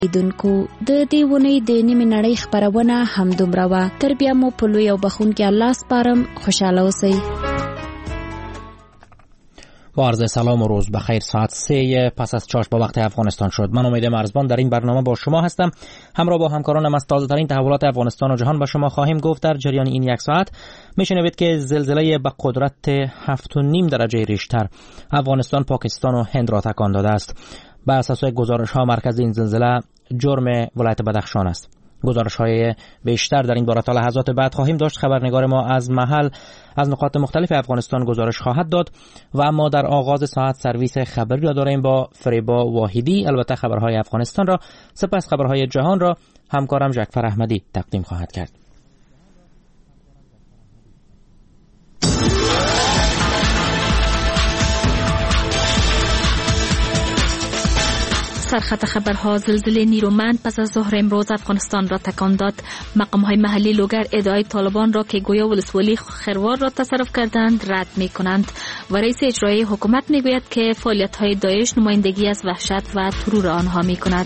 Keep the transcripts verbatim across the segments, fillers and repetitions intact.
دونکو د دې ونې د نیمه نړۍ خبرونه هم دومره وا. تر بیا مو په لوی او بخونکي الله سپارم. خوشاله اوسئ. با عرض سلام و روز بخیر. ساعت سه پس از چاش با وقت افغانستان شد. من امید مرزبان در این برنامه با شما هستم. همراه با همکارانم از تازه ترین تحولات افغانستان و جهان با شما خواهیم گفت. در جریان این یک ساعت میشنوید که زلزله با قدرت هفت و نیم درجه ریشتر افغانستان، پاکستان و هند را تکان داده است. بر اساس گزارش ها مرکز این زلزله جرم ولایت بدخشان است. گزارش های بیشتر در این باره تا لحظات بعد خواهیم داشت. خبرنگار ما از محل از نقاط مختلف افغانستان گزارش خواهد داد و اما در آغاز ساعت سرویس خبری را داریم با فریبا واحدی. البته خبرهای افغانستان را، سپس خبرهای جهان را همکارم جعفر احمدی تقدیم خواهد کرد. سرخط خبرها: زلزله نیرومند پس از ظهر امروز افغانستان را تکان داد. مقام‌های محلی لوگر ادعای طالبان را که گویا ولسوالی خروار را تصرف کردند رد می‌کنند و رئیس اجرایی حکومت می‌گوید که فعالیت‌های داعش نمایندگی از وحشت و ترور آنها می‌کند.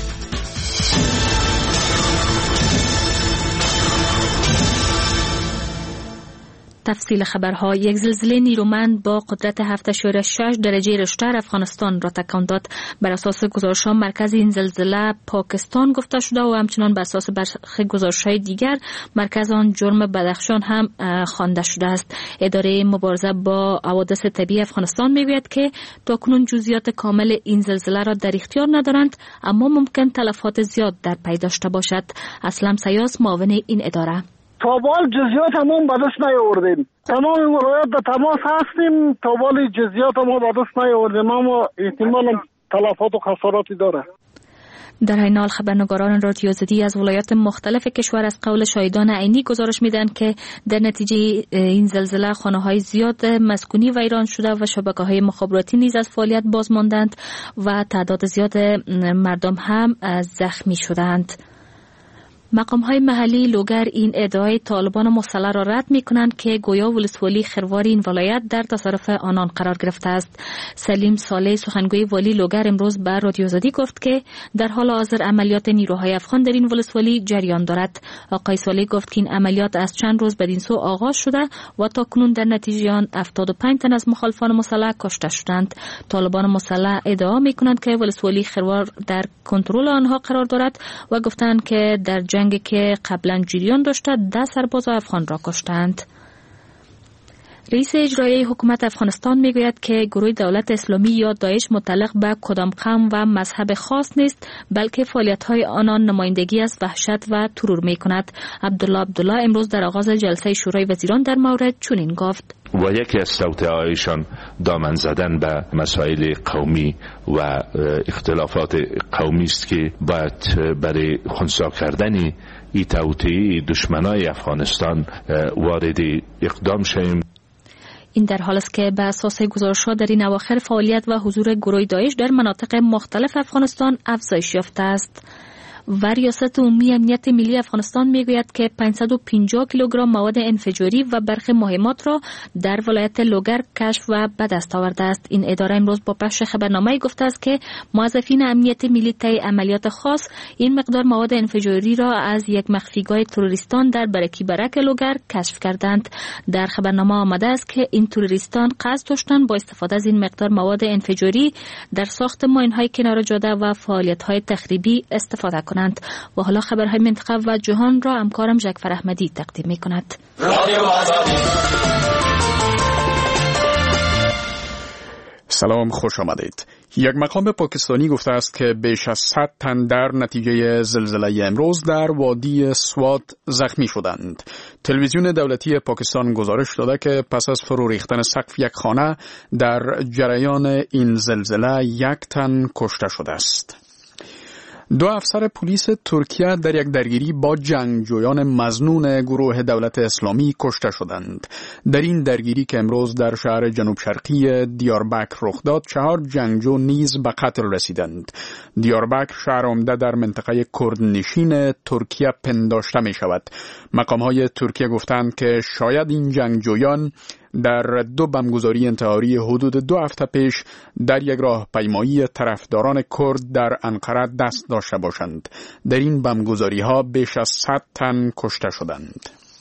تفصیل خبرها: یک زلزله نیرومند با قدرت هفت اشاریه شش درجه ریشتر افغانستان را تکان داد. بر اساس گزارش‌ها مرکز این زلزله پاکستان گفته شده و همچنان بر اساس برخی گزارش‌های دیگر مرکز آن جرم بدخشان هم خوانده شده است. اداره مبارزه با حوادث طبیعی افغانستان میگوید که تاکنون جزئیات کامل این زلزله را در اختیار ندارند، اما ممکن تلفات زیاد در پی داشته باشد. اسلم سیاس، معاون این اداره: تا بال جزئیات همون به دست نیاوردیم. تمام ولایت به تماس هستیم. تا بال جزئیات ما به دست نیاوردیم، اما احتمال تلفات و خساراتی داره. در این حال خبرنگاران رادیو زدی از ولایات مختلف کشور از قول شاهدان عینی گزارش میدن که در نتیجه این زلزله خانه‌های زیاد مسکونی ویران شده و شبکه‌های مخابراتی نیز از فعالیت باز ماندند و تعداد زیاد مردم هم زخمی شدند. مقام‌های محلی لوگر این ادعای طالبان مسلح را رد می‌کنند که گویا ولسوالی خروار این ولایت در تصرف آنان قرار گرفته است. سلیم صالح، سخنگوی والی لوگر، امروز به رادیو زدی گفت که در حال حاضر عملیات نیروهای افغان در این ولسوالی جریان دارد. آقای صالح گفت که این عملیات از چند روز بدین سو آغاز شده و تاکنون در نتیجه آن هفتاد و پنج تن از مخالفان مسلح کشته شدند. طالبان مسلح ادعا می‌کنند که ولسوالی خروار در کنترل آنها قرار دارد و گفتند که در جنگ که قبلا جریان داشته ده سرباز افغان را کشتند. رئیس اجرایی حکومت افغانستان میگوید که گروه دولت اسلامی یا داعش متعلق به کدام قوم و مذهب خاص نیست، بلکه فعالیت‌های آنان نمایندگی از وحشت و ترور می‌کند. عبدالله عبدالله امروز در آغاز جلسه شورای وزیران در مورد چنین گفت: و یکی از توطئه‌هایشان دامن زدن به مسائل قومی و اختلافات قومی است که باید برای خنثی کردن این توطئه دشمنای افغانستان وارد اقدام شویم. این در حال است که به اساس گزارش‌ها در این اواخر فعالیت و حضور گروه داعش در مناطق مختلف افغانستان افزایش یافته است. و ریاست عمومی امنیت ملی افغانستان میگوید که پانصد و پنجاه کیلوگرم مواد انفجاری و برخی مهمات را در ولایت لوگر کشف و به دست آورده است. این اداره امروز با پخش خبرنامه گفته است که موظفین امنیت ملی طی عملیات خاص این مقدار مواد انفجاری را از یک مخفیگاه تروریستان در برکی برک لوگر کشف کردند. در خبرنامه آمده است که این تروریستان قصد داشتند با استفاده از این مقدار مواد انفجاری در ساخت ماین‌های کنار جاده و فعالیت‌های تخریبی استفاده کنند. و حالا خبرهای منطقه و جهان را همکارم جعفر احمدی تقدیم می کند. سلام، خوش آمدید. یک مقام پاکستانی گفته است که بیش از صد تن در نتیجه زلزله امروز در وادی سوات زخمی شدند. تلویزیون دولتی پاکستان گزارش داده که پس از فرو ریختن سقف یک خانه در جریان این زلزله یک تن کشته شده است. دو افسر پلیس ترکیه در یک درگیری با جنگجویان مظنون گروه دولت اسلامی کشته شدند. در این درگیری که امروز در شهر جنوب شرقی دیاربکر رخ داد، چهار جنگجو نیز به قتل رسیدند. دیاربکر شهر عمده در منطقه کردنشین ترکیه پنداشته می شود. مقام‌های ترکیه گفتند که شاید این جنگجویان در دو بمبگذاری انتحاری حدود دو هفته پیش در یک راهپیمایی طرفداران کرد در انقره دست داشته باشند. در این بمبگذاری‌ها بیش از صد تن کشته شدند.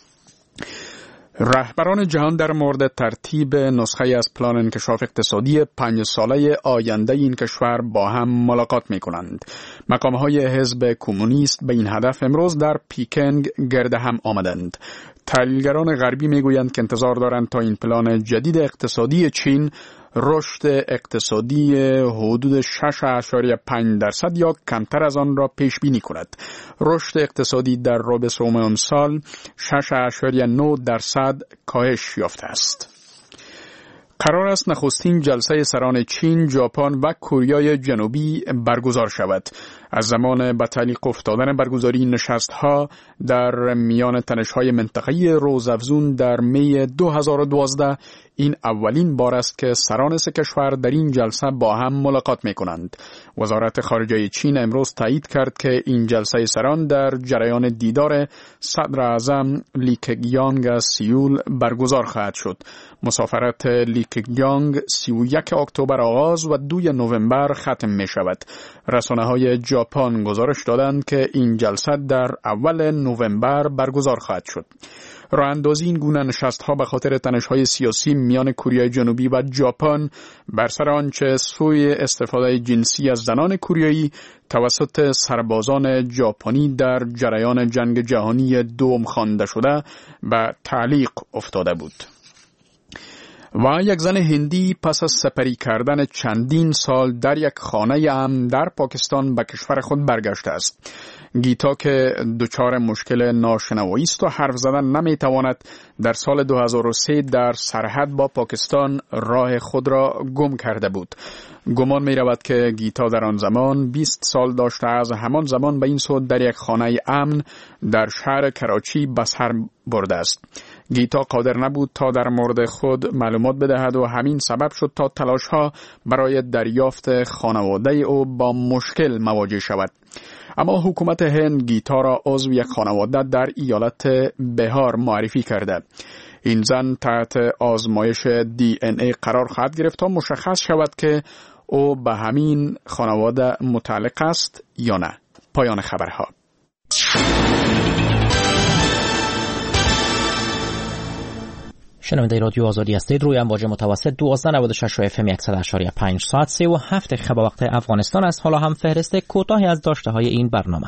رهبران جهان در مورد ترتیب نسخه از پلان انکشاف اقتصادی پنج ساله آینده این کشور با هم ملاقات می کنند. مقامهای حزب کمونیست به این هدف امروز در پیکنگ گرد هم آمدند. تحلیلگران غربی می گویند که انتظار دارند تا این پلان جدید اقتصادی چین رشد اقتصادی حدود شش اشاریه پنج درصد یا کمتر از آن را پیش بینی کند. رشد اقتصادی در ربع سوم امسال شش اشاریه نه درصد کاهش یافته است. قرار است نخستین جلسه سران چین، ژاپن و کره جنوبی برگزار شود. از زمان به تعلیق افتادن برگزاری نشست‌ها در میان تنش‌های منطقه‌ای روزافزون در می دو هزار و دوازده این اولین بار است که سران سه کشور در این جلسه با هم ملاقات می‌کنند. وزارت خارجه چین امروز تایید کرد که این جلسه سران در جریان دیدار صدر اعظم لی کگیانگ از سیول برگزار خواهد شد. مسافرت لی کگیانگ سی و یک اکتبر آغاز و دوم نوامبر ختم می‌شود. رسانه‌های ژاپن گزارش دادند که این جلسه در اول نوامبر برگزار خواهد شد. راه اندازی این گونه نشست‌ها به خاطر تنش‌های سیاسی میان کره جنوبی و ژاپن بر سر آنچه سوی استفاده جنسی از زنان کره‌ای توسط سربازان ژاپنی در جریان جنگ جهانی دوم خوانده شده به تعلیق افتاده بود. و یک زن هندی پس از سپری کردن چندین سال در یک خانه امن در پاکستان به کشور خود برگشته است. گیتا که دچار مشکل ناشنوایی است و حرف زدن نمیتواند، در سال دو هزار و سه در سرحد با پاکستان راه خود را گم کرده بود. گمان می رود که گیتا در آن زمان بیست سال داشته، از همان زمان به این سو در یک خانه امن در شهر کراچی به سر برده است. گیتا قادر نبود تا در مورد خود معلومات بدهد و همین سبب شد تا تلاش‌ها برای دریافت خانواده او با مشکل مواجه شود. اما حکومت هند گیتا را عضو یک خانواده در ایالت بهار معرفی کرده. این زن تحت آزمایش دی ان ای قرار خواهد گرفت تا مشخص شود که او به همین خانواده متعلق است یا نه. پایان خبرها. شنونده رادیو آزادی هستید. روی امواج متوسط دوازده نود و شش و اف ام صد و هشت و پنج ساعت سه و هفت خبر وقت افغانستان است. حالا هم فهرست کوتاهی از داشته های این برنامه.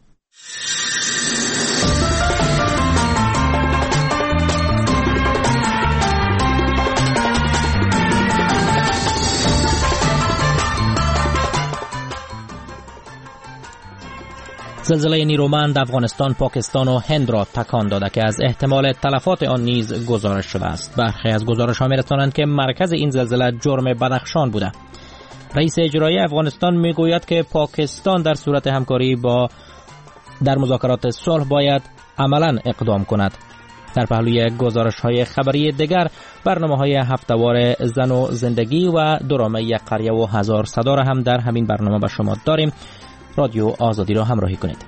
زلزله نیرومند افغانستان، پاکستان و هند را تکان داده که از احتمال تلفات آن نیز گزارش شده است. برخی از گزارش‌ها می‌رسانند که مرکز این زلزله جرم بدخشان بوده. رئیس اجرایی افغانستان میگوید که پاکستان در صورت همکاری با در مذاکرات صلح باید عملاً اقدام کند. در پهلوی گزارش‌های خبری دیگر، برنامه‌های هفته‌وار زن و زندگی و درامه یک قریه و هزار صدا را هم در همین برنامه به شما داریم. رادیو آزادی را همراهی کنید.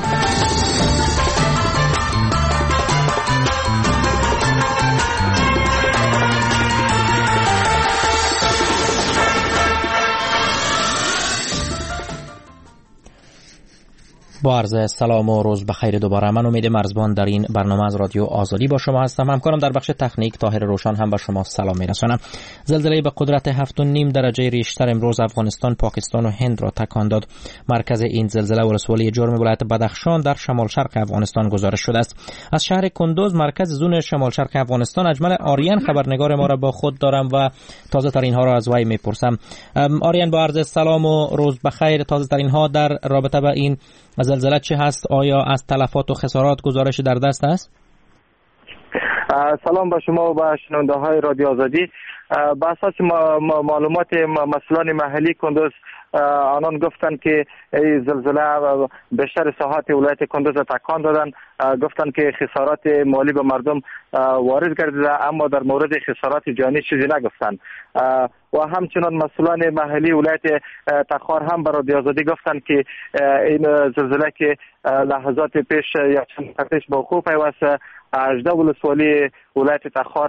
با عرض سلام و روز بخیر دوباره. من امید مرزبان در این برنامه از رادیو آزادی با شما هستم. همکارم در بخش تکنیک طاهر روشن هم با شما سلام میرسانم. زلزله به قدرت هفت و نیم درجه ریشتر امروز افغانستان، پاکستان و هند را تکان داد. مرکز این زلزله ولسوالی جرم ولایت بدخشان در شمال شرق افغانستان گزارش شده است. از شهر کندوز مرکز زون شمال شرق افغانستان اجمل آریان خبرنگار ما را با خود دارم و تازه ترین ها را از وی میپرسم. آریان با عرض سلام و روز بخیر. تازه ترین ها در رابطه با این زلزله چه هست؟ آیا از تلفات و خسارات گزارش در دست است؟ سلام با شما و با شنونده های رادیو آزادی. با اساس معلومات مسئولان محلی کندوز، آنان گفتند که زلزله بیشتر ساحات ولایت کندوز تکان دادن. گفتند که خسارات مالی به مردم وارد گردیده، اما در مورد خسارات جانی چیزی نگفتند. و همچنان مسئولان محلی ولایت تخار هم برای رادیو آزادی گفتند که این زلزله که لحظات پیش یا چند پیش با خوب پیوست هجده ولسوالی ولایت تخار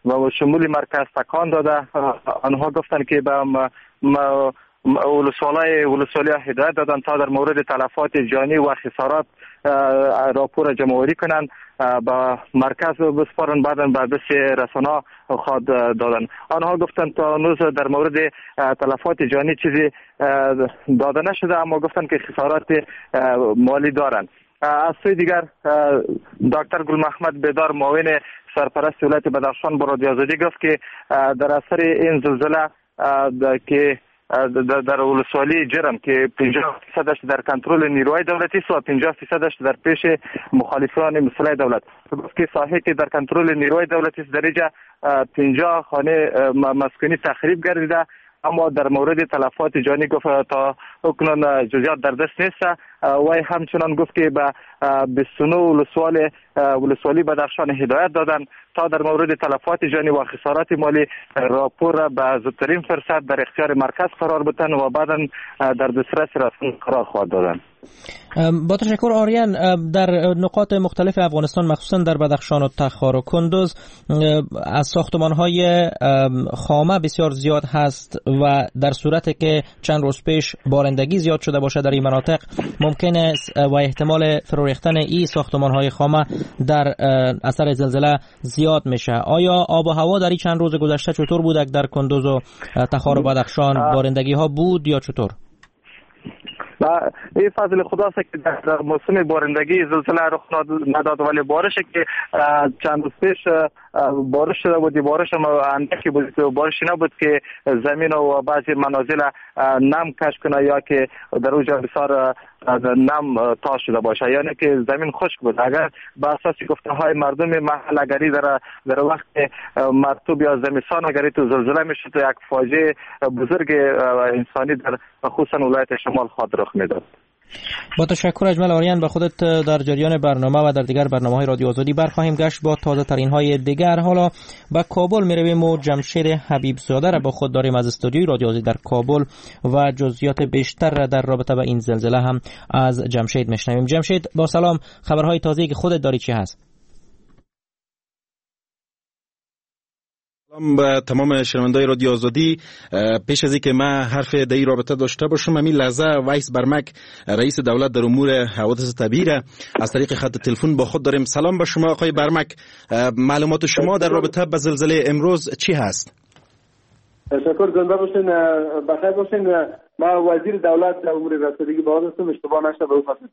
و شمول مرکز تکان داده. آنها گفتند که به ولسوالای ولسوالی هدایت دادن تا در مورد تلفات جانی و خسارات راپور جمع‌آوری کنند، با مرکز بسپارن، بعداً به دست رسانه خود دادن. آنها گفتند تا هنوز در مورد تلفات جانی چیزی داده نشده، اما گفتند که خسارات مالی دارند. از سوی دیگر دکتر گل محمد بیدار معاون سرپرست ولایت بدخشان با رادیو آزادی گفت که در اثر این زلزله که در ولسوالی جرم که پنجاه درصدش در کنترل نیروهای دولتی است و پنجاه درصدش در پیش مخالفان مسلح دولت، گفت که ساحه که در کنترل نیروهای دولتی است در اینجا پنجاه خانه مسکونی تخریب گردیده، اما در مورد تلفات جانی گفت تا اکنون جزئیات در دست نیست. و همچنان گفت که به بیست و نه ولسوال ولسوالی بدخشان هدایت دادن تا در مورد تلفات جانی و خسارات مالی راپور به زودترین فرصت در اختیار مرکز قرار بدن و بعدا در دسترس رسانه قرار خواهد دادن. با تشکر آریان. در نقاط مختلف افغانستان مخصوصا در بدخشان و تخار و کندوز از ساختمان‌های خامه بسیار زیاد هست و در صورتی که چند روز پیش بارندگی زیاد شده باشه در این مناطق ممکن است و احتمال فرو ریختن این ساختمان‌های خامه در اثر زلزله زیاد میشه. آیا آب و هوا در این چند روز گذشته چطور بود در کندوز و تخار و بدخشان؟ بارندگی ها بود یا چطور؟ این فضل خداست که در موسم بارندگی زلزله رخ نداد، ولی بارش که چند روز پیش بارش شده بود، بارش هم اندکی بود، بارشی نبود که زمین و بعضی منازل نم کش کنه یا که در اونجا بسیار نم تا شده باشه، یعنی که زمین خشک بود. اگر به اساس گفته های مردم محل اگری در در وقت مرطوب یا زمستان اگری تو زلزله میشه تو یک فاجعه بزرگ انسانی در خصوصا ولایت شمال خود رخ میداد. با تشکر اجمل آریان. به خودت در جریان برنامه و در دیگر برنامه‌های رادیو آزادی برخواهیم گشت با تازه ترین های دیگر. حالا به کابل میرویم و جمشید حبیب زاده را با خود داریم از استودیوی رادیو آزادی در کابل و جزئیات بیشتر را در رابطه با این زلزله هم از جمشید میشنویم. جمشید با سلام، خبرهای تازه‌ای که خودت داری چی هست؟ سلام به تمام شنوندگان رادیو آزادی. پیش از اینکه من حرف در این رابطه داشته باشم، همین لحظه ویس برمک رئیس دولت در امور حوادث طبیعی را از طریق خط تلفن با خود داریم. سلام به شما آقای برمک، معلومات شما در رابطه با زلزله امروز چی هست؟ تشکر، زنده باشین، بخیر باشین. ما وزیر دولت در امور رسیدگی به حادثه اشتباه نشه به خاطر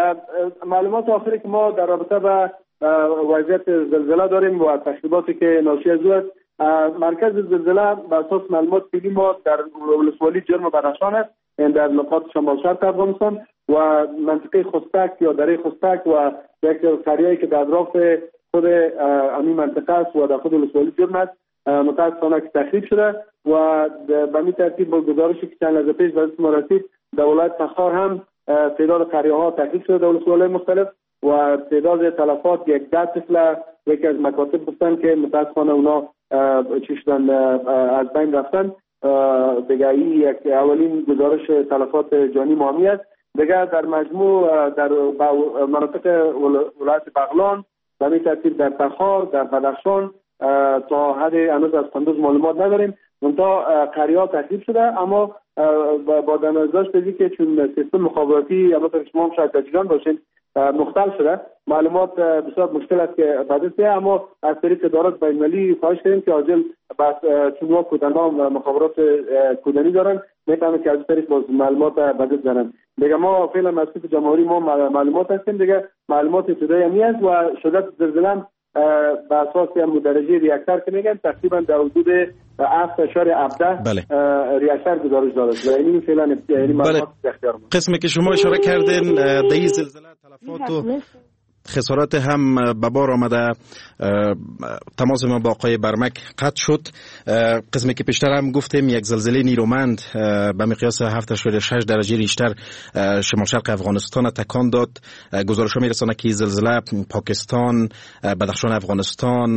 معلومات آخری که ما در رابطه با وضعیت زلزله داریم و تخریباتی که ناشی از او است. مرکز زلزله به اساس معلومات فعلی ما در ولسوالی جرم بدخشان است، در نقاط شمال شرق افغانستان و منطقه خستک یا دره خستک و یک قریه‌ای که در اطراف خود همین منطقه است و در خود ولسوالی جرم است متاسفانه که تخریب شده و به این ترتیب با گزارشی که چند لحظه پیش به دست ما رسید در ولایت تخار هم تعداد قریه‌ها تخریب شده در ولسوالی مختلف و تعداد تلفات یک ده طفل یکی از مکاتب گفتن که متاسفانه اونا چی شدن از بین رفتن. دیگه این یک اولین گزارش تلفات جانی مامی است. دیگه در مجموع در مناطق ولایت بغلان به این ترتیب در تخار در بدخشان تا حد هنوز از کندوز معلومات نداریم. منتها قریه‌ها تخریب شده، اما با در نظر داشته که چون سیستم مخابراتی البته شما هم شاید تجربه باشین مختل شده، معلومات بسیار مشکل است که بدست، اما از طریق ادارات بین‌المللی خواهش کردیم که عاجل بس چون وا کودنان و مخابرات کودنی دارن میتونن که از طریق باز معلومات بدست دارن. دیگه ما فعلا مسئول جمهوری ما معلومات هستیم، دیگه معلومات ابتدایی همی است و شدت زلزله به اساس هم درجه ریاکتر که میگن تقریبا در حدود هفت اشاره هفده ریاکتر گزارش داده و این فعلا یعنی معلومات اختیار ما. قسمی که شما اشاره کردین در این زلزله تلفات و خسارات هم به بار آمده. تماس ما با آقای برمک قطع شد. قسمی که پیشتر هم گفتیم یک زلزله نیرومند به مقیاس هفت اشاره شش درجه ریشتر شمال شرق افغانستان تکان داد. گزارش ها میرسانه که زلزله پاکستان، بدخشان افغانستان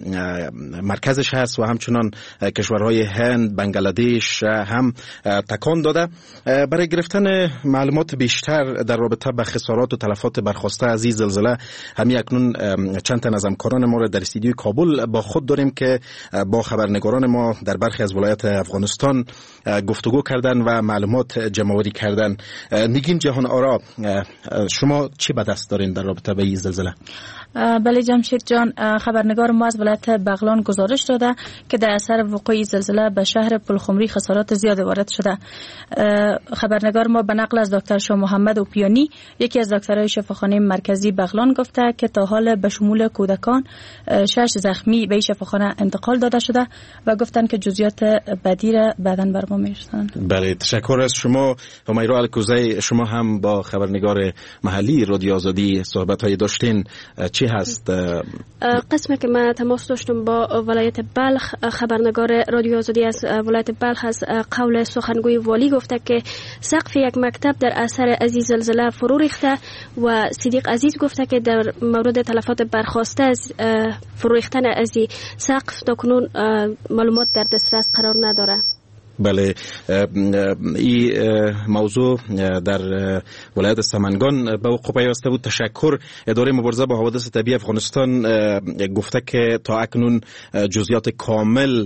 مرکزش هست و همچنان کشورهای هند، بنگلادش هم تکان داده. برای گرفتن معلومات بیشتر در رابطه با خسارات و تلفات برخواسته از این زلزله همین اکنون چند تن از همکاران ما را در استودیوی کابل با خود داریم که با خبرنگاران ما در برخی از ولایات افغانستان گفتگو کردن و معلومات جمع‌آوری کردن. نگین جهان آرا، شما چی به دست دارین در رابطه با این زلزله؟ بله جمشید جان، خبرنگار ما از ولایت بغلان گزارش داده که در اثر وقوع زلزله به شهر پلخمری خسارات زیاد وارد شده. خبرنگار ما به نقل از دکتر شاه محمد اوپیانی، یکی از دکترهای شفاخانه مرکزی بغلان، گفته که تا حال به شمول کودکان شش زخمی به این شفاخانه انتقال داده شده و گفتن که جزئیات بعدی را بعداً بر ما می‌رسانند. بله، تشکر از شما. همیرا الکوزی، شما هم با خبرنگار محلی رادیو آزادی صحبت‌های داشتین. چی هست قسمی که من تماس داشتم با ولایت بلخ، خبرنگار رادیو آزادی از ولایت بلخ از قول سخنگوی والی گفته که سقف یک مکتب در اثر از این زلزله فرو ریخته و صدیق عزیز گفته که در مورد تلفات برخاسته از فرو ریختن از این سقف تاکنون معلومات در دسترس قرار نداره. بله، این موضوع در ولایت سمنگان به وقوع پیوسته بود. تشکر. اداره مبارزه با حوادث طبیعی افغانستان گفته که تا اکنون جزئیات کامل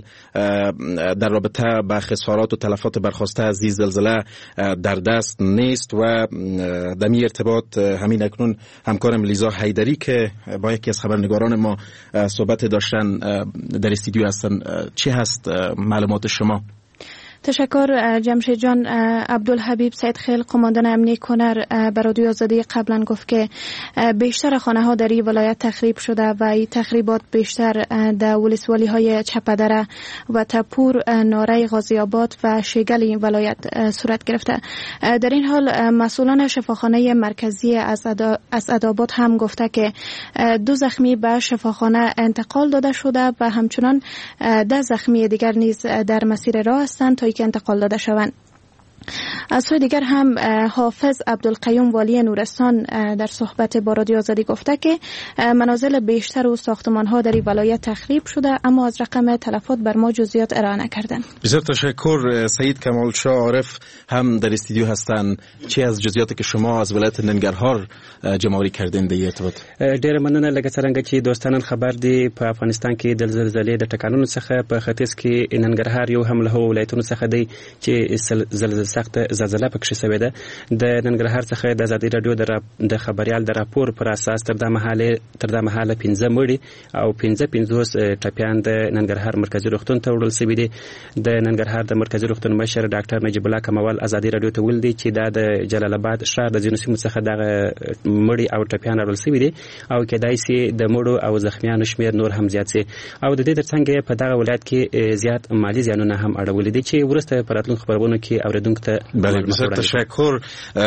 در رابطه با خسارات و تلفات برخاسته از این زلزله در دست نیست و در این ارتباط همین اکنون همکارم لیزا حیدری که با یکی از خبرنگاران ما صحبت داشتن در استودیو هستن. چی هست معلومات شما؟ تشکر جمشید جان. عبدالحبیب سید خیل، قماندان امنیه کنر، به رادیو آزادی قبلا گفت که بیشتر خانه ها در این ولایت تخریب شده و این تخریبات بیشتر در ولسوالی های چپدره و تپور، ناره، غازی آباد و شیگل این ولایت صورت گرفته. در این حال مسئولان شفاخانه مرکزی اسعدآباد هم گفته که دو زخمی به شفاخانه انتقال داده شده و همچنان ده زخمی دیگر نیز در مسیر راه هستند تا که انتقال داده شوند. از سوی دیگر هم حافظ عبدالقیوم والی نورستان در صحبت با رادیو آزادی گفته که منازل بیشتر و ساختمان ها در این ولایت تخریب شده، اما از رقم تلفات بر ما جزئیات ارائه نکردن. بسیار تشکر. سعید کمال شاه عارف هم در استودیو هستن. چی از جزئیاتی که شما از ولایت ننګرهار جمع‌آوری کردین د ارتباط؟ ډېر مننه. لکه څنګه چې دوستانان خبر دي، په افغانستان کې د زلزلې د ټکانونو څخه په ختیځ کې ننګرهار یو هم له ولایتونو څخه دی چې زلزلې سخت زلزله پکې شوې ده. د ننګرهار څخه د ازادي رادیو د خبريال د راپور پر اساس تر د محاله تر د محاله پنځه مړي او پنځه پنځوس ټپيان د ننګرهار مرکزی روغتون ته وړل شوي دي. د ننګرهار د مرکزی روغتون مشر ډاکټر نجیب الله کمال ازادي رادیو ته ویل دي چې دا د جلال آباد شهر د ځینو سیمو څخه د مړي او ټپيان وړل شوي دي او کېدای شي د مړو او زخمیانو شمیر نور هم زیات شي او د دې ترڅنګ په دغه ولایت کې زیات مالی زیانونه هم اړولې دي چې ورسته په راتلونکو خبرونو کې اوریدونکو ته. بله، بسیار تشکر.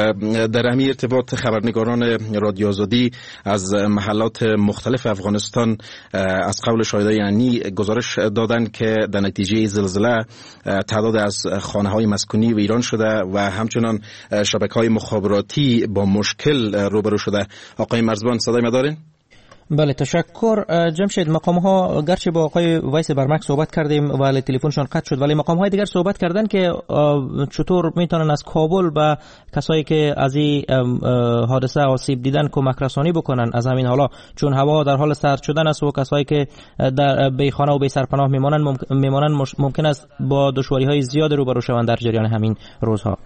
در همین ارتباط خبرنگاران رادیو آزادی از محلات مختلف افغانستان از قول شاهدای عینی گزارش دادند که در نتیجه زلزله تعداد از خانه‌های مسکونی ویران شده و همچنان شبکه‌های مخابراتی با مشکل روبرو شده. آقای مرزبان صدای ما دارین؟ بله، تشکر. جمشید، مقام ها گرچه با آقای ویس برمک صحبت کردیم ولی تلفنشان قطع شد، ولی مقام های دیگر صحبت کردن که چطور میتونن از کابل به کسایی که از این حادثه آسیب دیدن کمک رسانی بکنن از همین حالا، چون هوا در حال سرد شدن است و کسایی که در بی خانه و بی سرپناه میمونن میمونن ممکن است با دشواری های زیاد روبرو شوند در جریان همین روزها.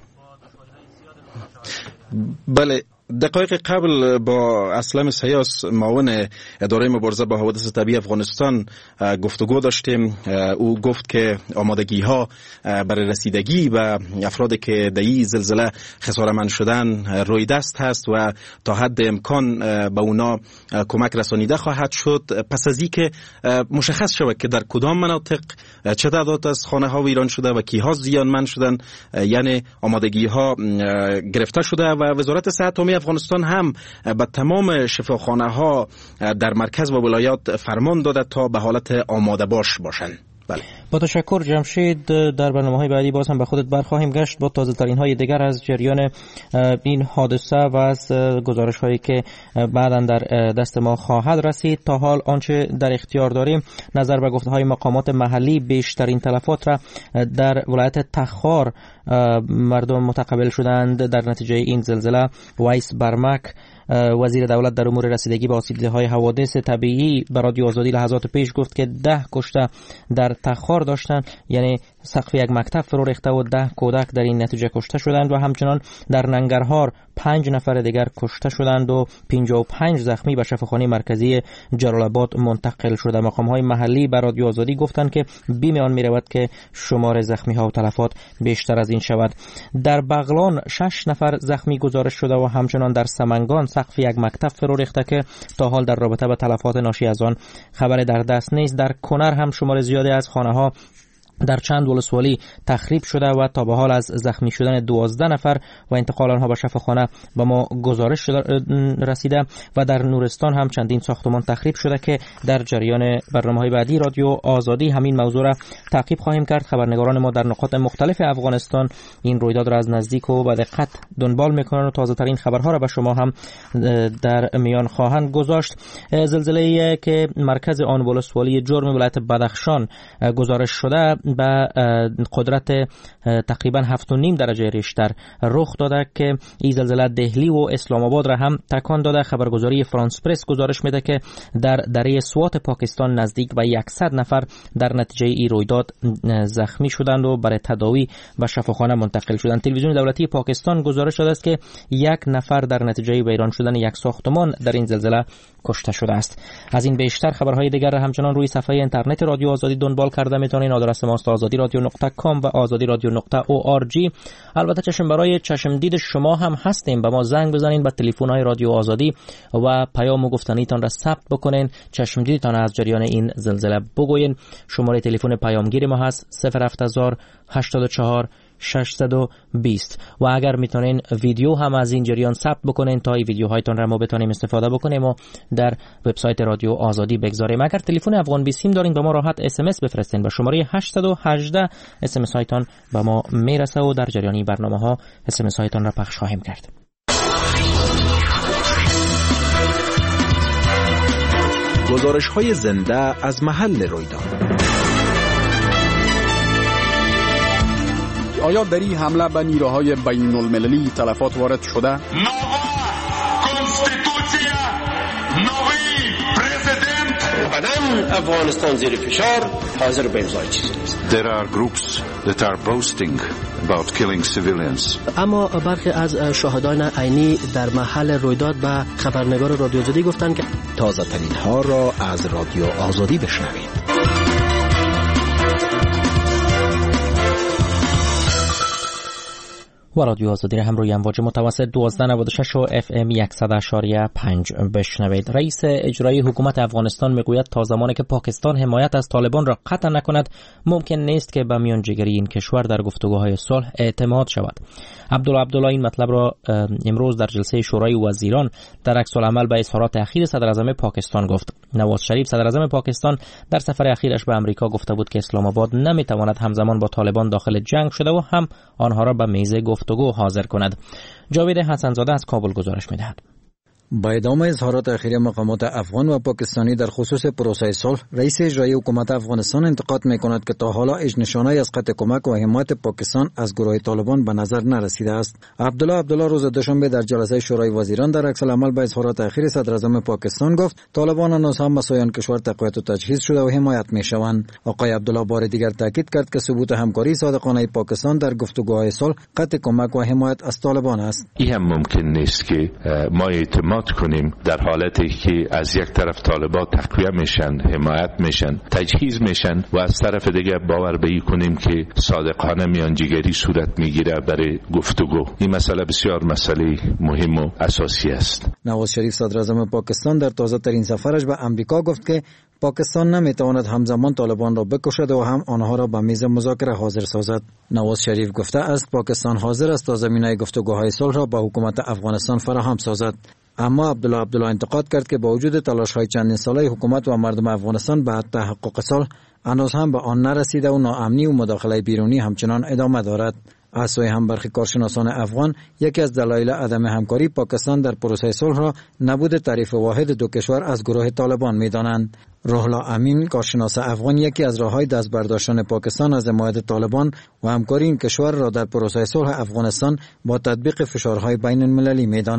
بله، دقایق قبل با اسلام سیاس معاون اداره مبارزه با حوادث طبیعی افغانستان گفتگو داشتیم. او گفت که آمادگی ها برای رسیدگی به افرادی که در این زلزله خساره‌مند شدن روی دست هست و تا حد امکان به اونا کمک رسانیده خواهد شد پس از اینکه مشخص شود که در کدام مناطق چه تعداد از خانه ها ویران شده و کیها زیانمند شدن. یعنی آمادگی ها گرفته شده و وزارت صحت عمومی افغانستان هم به تمام شفاخانه ها در مرکز و ولایات فرمان داده تا به حالت آماده باش باشند. بله. با تشکر جمشید. در برنامه‌های بعدی باز هم به خودت برخواهیم گشت با تازه ترین های دیگر از جریان این حادثه و از گزارش هایی که بعداً در دست ما خواهد رسید. تا حال آنچه در اختیار داریم نظر به گفته های مقامات محلی بیشترین تلفات را در ولایت تخار مردم متقبل شدند در نتیجه این زلزله. ویس برمک وزیر دولت در امور رسیدگی به آسیب‌دهی‌های حوادث طبیعی به رادیو آزادی لحظات پیش گفت که ده کشته در تخار داشتند، یعنی سقف یک مکتب فرو ریخته و ده کودک در این نتیجه کشته شدند و همچنان در ننگرهار پنج نفر دیگر کشته شدند و پنجاه و پنج زخمی به شفاخانه مرکزی جلال آباد منتقل شده. مقام‌های محلی به رادیو آزادی گفتند که بیم آن می‌رود که شمار زخمی‌ها و تلفات بیشتر از این شود. در بغلان شش نفر زخمی گزارش شده و همچنان در سمنگان سقف یک مکتب فرو ریخته که تا حال در رابطه با تلفات ناشی از آن خبر در دست نیست. در کنر هم شمار زیادی از خانه‌ها در چند ولسوالی تخریب شده و تا به حال از زخمی شدن دوازده نفر و انتقال آنها به شفاخانه به ما گزارش رسیده و در نورستان هم چندین ساختمان تخریب شده که در جریان برنامه‌های بعدی رادیو آزادی همین موضوع را تعقیب خواهیم کرد. خبرنگاران ما در نقاط مختلف افغانستان این رویداد را از نزدیک و با دقت دنبال میکنند و تازه ترین خبرها را به شما هم در میان خواهند گذاشت. زلزله‌ای که مرکز آن ولسوالی جرم ولایت بدخشان گزارش شده به قدرت تقریبا هفت و نیم درجه ریشتر رخ داده که این زلزله دهلی و اسلام آباد را هم تکان داده. خبرگزاری فرانس پرس گزارش میده که در دره سوات پاکستان نزدیک به صد نفر در نتیجه این رویداد زخمی شدند و برای تداوی به شفاخانه منتقل شدند. تلویزیون دولتی پاکستان گزارش داده است که یک نفر در نتیجه ویران شدن یک ساختمان در این زلزله کشته شده است. از این بیشتر خبرهای دیگر را همچنان روی صفحه اینترنت رادیو آزادی دنبال کرده میتونید. آدرس ما است آزادی رادیو نقطه کام و آزادی رادیو نقطه او آر جی. البته چشم برای چشم دید شما هم هستیم. به ما زنگ بزنین، به تلفن‌های رادیو آزادی و پیام و گفتنیتان را ثبت بکنین، چشم دیدتان از جریان این زلزله بگوین. شماره تلفن پیامگیر ما هست صفر هفت هزار هشتاد و چهار ششصد و بیست و اگر میتونین ویدیو هم از این جریان ثبت بکنین تا این ویدیوهایتون را ما بتونیم استفاده بکنیم و در وبسایت رادیو آزادی بگذاریم. اگر تلفن افغان بیست سیم دارین به ما راحت اس ام اس بفرستین به شماره هشت یک هشت. اس ام اس هایتون به ما میرسه و در جریان برنامه‌ها اس ام اس هایتون را پخش خواهیم کرد. گزارش‌های زنده از محل رویداد. آیا در این حمله به نیروهای بین المللی تلفات وارد شده؟ بدن افغانستان زیر فشار حاضر به امضای چیزی نیست. There are groups that are boasting about killing civilians. اما برخی از شاهدان عینی در محل رویداد به خبرنگار رادیو آزادی گفتند که تازه ترین ها را از رادیو آزادی بشنوید. و رادیو آزادی را هم روی امواج متوسط دوازده نود و شش و اف ام صد اشاریه پنج بشنوید. رئیس اجرایی حکومت افغانستان میگوید تا زمانی که پاکستان حمایت از طالبان را قطع نکند ممکن نیست که به میانجیگری این کشور در گفتگوهای صلح اعتماد شود. عبدالله عبدالله این مطلب را امروز در جلسه شورای وزیران در عکس العمل به اظهارات اخیر صدر اعظم پاکستان گفت. نواز شریف صدر اعظم پاکستان در سفر اخیرش به آمریکا گفته بود که اسلام آباد نمیتواند همزمان با طالبان داخل جنگ شده و هم آنها را به میز گفتگو حاضر کند. جاوید حسنزاده از کابل گزارش می‌دهد. با ادامه اظهارات اخیر مقامات افغان و پاکستانی در خصوص پروسه صلح، رئیس اجرایی حکومت افغانستان انتقاد می‌کند که تا حالا هیچ نشانه‌ای از قطع کمک و حمایت پاکستان از گروه طالبان به نظر نرسیده است. عبدالله عبدالله روز دوشنبه در جلسه شورای وزیران در عکس العمل به اظهارات اخیر صدر اعظم پاکستان گفت طالبان هنوز هم به سوی کشور تقویت و تجهیز شده و حمایت می‌شوند. آقای عبدالله بار دیگر تاکید کرد که ثبوت همکاری صادقانه پاکستان در گفتگوهای صلح قطع کمک و حمایت از طالبان است. این هم ممکن نیست که ما اعتماد کنیم در حالتی که از یک طرف طالبان تقویه میشن، حمایت میشن، تجهیز میشن و از طرف دیگه باور به این کنیم که صادقانه میانجیگری صورت میگیره برای گفتگو. این مسئله بسیار مسئله مهم و اساسی است. نواز شریف صدر اعظم پاکستان در تازه ترین سفرش به امریکا گفت که پاکستان نمیتواند همزمان طالبان را بکشد و هم آنها را به میز مذاکره حاضر سازد. نواز شریف گفته است پاکستان حاضر است تا زمینه گفتگوهای صلح را با حکومت افغانستان فراهم سازد. اما عبدالله عبدالله انتقاد کرد که با وجود تلاش‌های چندین ساله حکومت و مردم افغانستان به تحقق صلح هنوز هم به آن نرسیده و ناامنی و مداخله بیرونی همچنان ادامه دارد. از سوی هم برخی کارشناسان افغان یکی از دلایل عدم همکاری پاکستان در پروسه صلح را نبود تعریف واحد دو کشور از گروه طالبان می‌دانند. روحلا امین کارشناس افغان یکی از راه‌های دست برداشتن پاکستان از حمایت طالبان و همکاری این کشور را در پروسه صلح افغانستان با تطبیق فشارهای بین المللی می‌داند.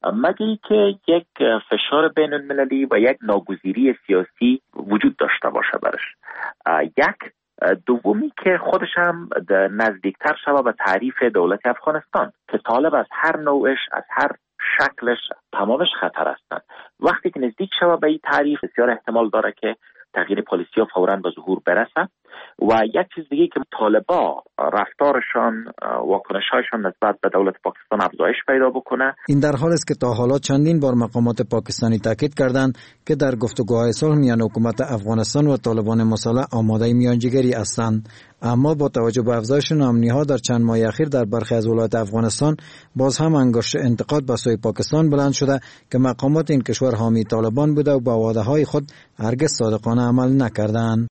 مگر اینکه یک فشار بین المللی و یک ناگزیری سیاسی وجود داشته باشه برش. یک دومی که خودش هم نزدیکتر شده به تعریف دولت افغانستان که طالب از هر نوعش، از هر شکلش، تمامش خطر هستند. وقتی که نزدیک شده به این تعریف بسیار احتمال داره که تغییر پالیسی ها فوراً به ظهور برسه. و یک چیز دیگه که طالبا رفتارشان، واکنش‌هایشان نسبت به دولت پاکستان افزایش پیدا بکنه. این در حالی است که تا حالا چندین بار مقامات پاکستانی تاکید کردند که در گفتگوهای صلح میان حکومت افغانستان و طالبان مسلح آماده میانجیگری هستند، اما با توجه به افزایش ناامنی‌ها در چند ماه اخیر در برخی از ولایات افغانستان باز هم انگشت انتقاد به سوی پاکستان بلند شده که مقامات این کشور حامی طالبان بوده و با وعده‌های خود هرگز صادقانه عمل نکردند.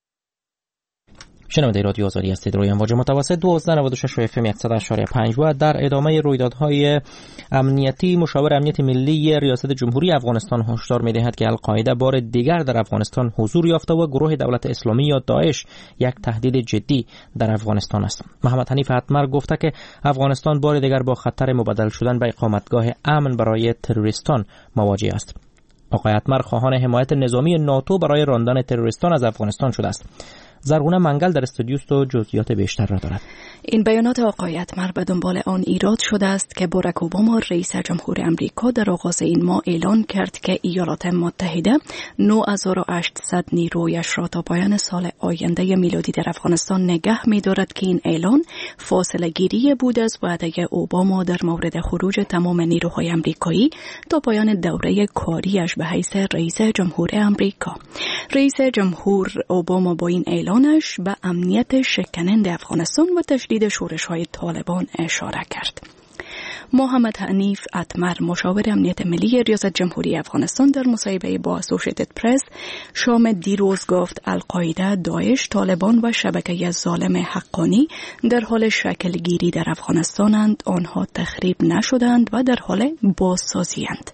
شنونده رادیو آزادی هستید. روی امواج متوسط دوازده نود و شش اف ام صد و اشاره پنج و در ادامه رویدادهای امنیتی، مشاور امنیت ملی ریاست جمهوری افغانستان هشدار می‌دهد که القاعده بار دیگر در افغانستان حضور یافته و گروه دولت اسلامی یا داعش یک تهدید جدی در افغانستان است. محمد حنیف اتمر گفته که افغانستان بار دیگر با خطر مبدل شدن به اقامتگاه امن برای تروریستان مواجه است. آقای اتمر خواهان حمایت نظامی ناتو برای راندن تروریستان از افغانستان شده است. زرغونه منگل در استودیوست و جزئیات بیشتر را دارد. این بیانات آقای اتمر به دنبال آن ایراد شده است که باراک اوباما رئیس جمهور امریکا در آغاز این ماه اعلان کرد که ایالات متحده نه هزار و هشتصد نیرویش را تا پایان سال آینده میلادی در افغانستان نگه می‌دارد که این اعلان فاصله گیری بود از وعده اوباما در مورد خروج تمام نیروهای امریکایی تا پایان دوره کاریش به حیث رئیس جمهور امریکا. رئیس جمهور اوباما با این اعلانش به امنیت شکننده افغانستان و تشدید شورش‌های طالبان اشاره کرد. محمد حنیف اتمر، مشاور امنیت ملی ریاست جمهوری افغانستان، در مصاحبه با اسوسییتد پرس شام دیروز گفت القاعده، داعش، طالبان و شبکه ظالم حقانی در حال شکل گیری در افغانستانند. آنها تخریب نشدند و در حال بازسازی‌اند.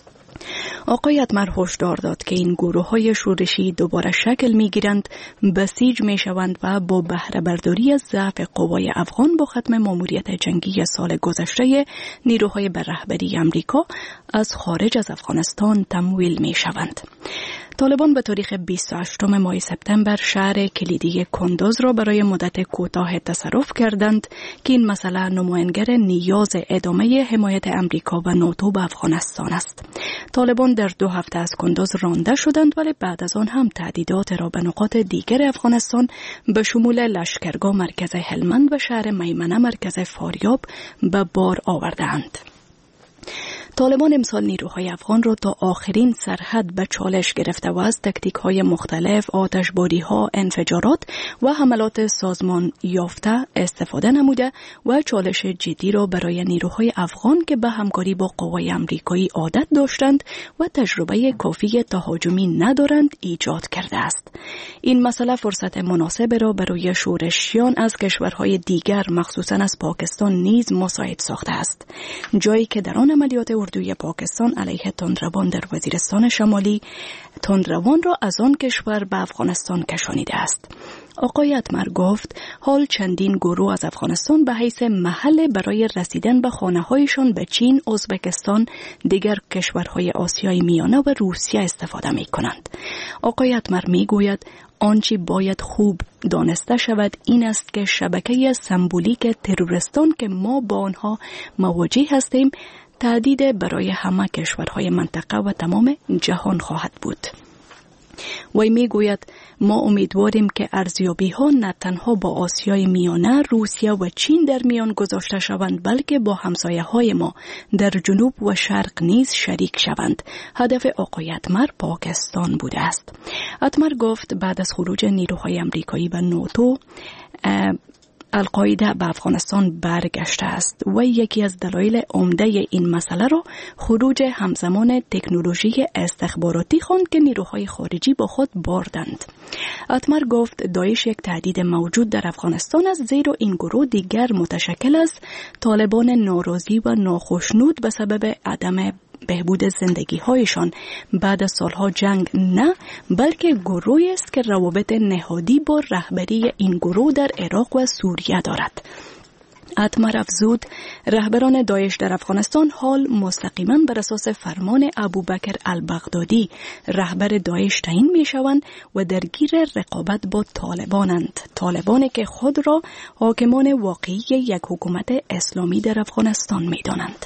آقای اتمر هشدار داد که این گروه‌های شورشی دوباره شکل می‌گیرند، بسیج می‌شوند و با بهره برداری از ضعف قوای افغان با ختم ماموریت جنگی سال گذشته نیروهای به رهبری امریکا از خارج از افغانستان تمویل می‌شوند. طالبان به تاریخ بیست و هشتم ماه سپتامبر شهر کلیدی کندوز را برای مدت کوتاه تصرف کردند که این مسئله نمایانگر نیاز ادامه حمایت امریکا و ناتو به افغانستان است. طالبان در دو هفته از کندوز رانده شدند، ولی بعد از آن هم تهدیدات را به نقاط دیگر افغانستان به شمول لشکرگاه مرکز هلمند و شهر میمنه مرکز فاریاب به بار آوردند. طالبان امسال نیروهای افغان را تا آخرین سرحد به چالش گرفته و از تکتیک‌های مختلف، آتشباری‌ها، انفجارات و حملات سازمان یافته استفاده نموده و چالش جدی را برای نیروهای افغان که به همکاری با قوای امریکایی عادت داشتند و تجربه کافی تهاجمی ندارند ایجاد کرده است. این مسئله فرصت مناسب را برای شورشیان از کشورهای دیگر، مخصوصاً از پاکستان نیز مساعد ساخته است، جایی که در آن عملیات اردوی پاکستان علیه تندروان در وزیرستان شمالی تندروان را از آن کشور به افغانستان کشانیده است. آقای اتمر گفت حال چندین گروه از افغانستان به حیث محل برای رسیدن به خانه‌هایشان به چین، ازبکستان، دیگر کشورهای آسیای میانه و روسیه استفاده می کنند. آقای اتمر می گوید آنچه باید خوب دانسته شود این است که شبکه سمبولیک تروریستان که ما با آنها مواجه هستیم تهدید برای همه کشورهای منطقه و تمام جهان خواهد بود. وی می گوید ما امیدواریم که ارزیابی ها نه تنها با آسیای میانه، روسیه و چین در میان گذاشته شوند، بلکه با همسایه های ما در جنوب و شرق نیز شریک شوند. هدف آقای اتمر پاکستان بوده است. اتمر گفت بعد از خروج نیروهای امریکایی و ناتو القاعده به افغانستان برگشته است و یکی از دلایل عمده این مسئله را خروج همزمان تکنولوژی استخباراتی خواند که نیروهای خارجی با خود بردند. اتمر گفت داعش یک تهدید موجود در افغانستان است، زیرا این گروه دیگر متشکل از طالبان ناراضی و ناخشنود به سبب عدم بهبود زندگی هایشان بعد از سالها جنگ نه، بلکه گروهی است که روابط نهادی با رهبری این گروه در عراق و سوریه دارد. اتمر افزود رهبران داعش در افغانستان حال مستقیما بر اساس فرمان ابوبکر البغدادی رهبر داعش تعیین می شوند و درگیر رقابت با طالبانند. طالبانی که خود را حاکمان واقعی یک حکومت اسلامی در افغانستان می دانند.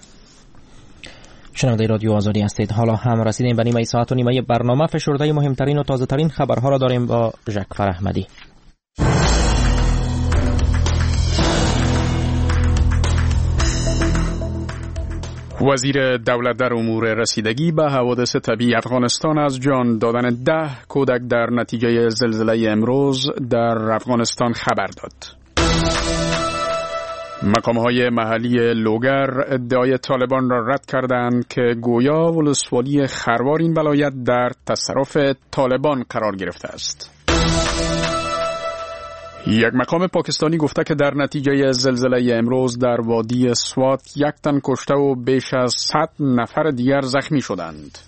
شنونده رادیو آزادی هستید. حالا هم رسیدیم به نیمه ساعت و نیمه برنامه. فشرده مهمترین و تازه ترین خبرها را داریم با ژکفر احمدی. وزیر دولت در امور رسیدگی به حوادث طبیعی افغانستان از جان دادن ده کودک در نتیجه زلزله امروز در افغانستان خبر داد. مقام‌های محلی لوگر ادعای طالبان را رد کردند که گویا ولسوالی خروار این ولایت در تصرف طالبان قرار گرفته است. یک مقام پاکستانی گفته که در نتیجه زلزله امروز در وادی سوات یک تن کشته و بیش از صد نفر دیگر زخمی شدند.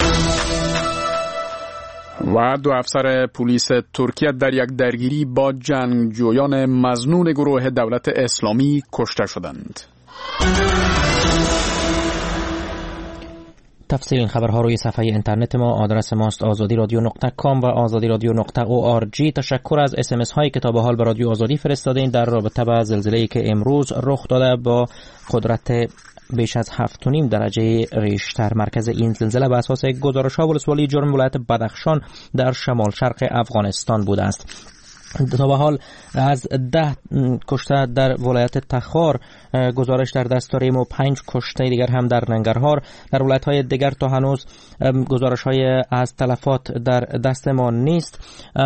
و دو افسر پلیس ترکیه در یک درگیری با جنگجویان مظنون گروه دولت اسلامی کشته شدند. تفصیل این خبرها روی صفحه اینترنت ما. آدرس ماست آزادی رادیو نقطه کام و آزادی رادیو نقطه او آر جی. تشکر از اس ام اس هایی که تا به حال به رادیو آزادی فرستادین در رابطه با زلزله‌ای که امروز رخ داده با قدرت بیش از هفت و نیم درجه ریشتر. مرکز این زلزله به اساس گزارش‌ها ولسوالی جرم ولایت بدخشان در شمال شرق افغانستان بوده است. تا به حال از ده کشته در ولایت تخار گزارش در دست داریم و پنج کشته دیگر هم در ننگرهار. در ولایت‌های دیگر تا هنوز گزارش‌های از تلفات در دست ما نیست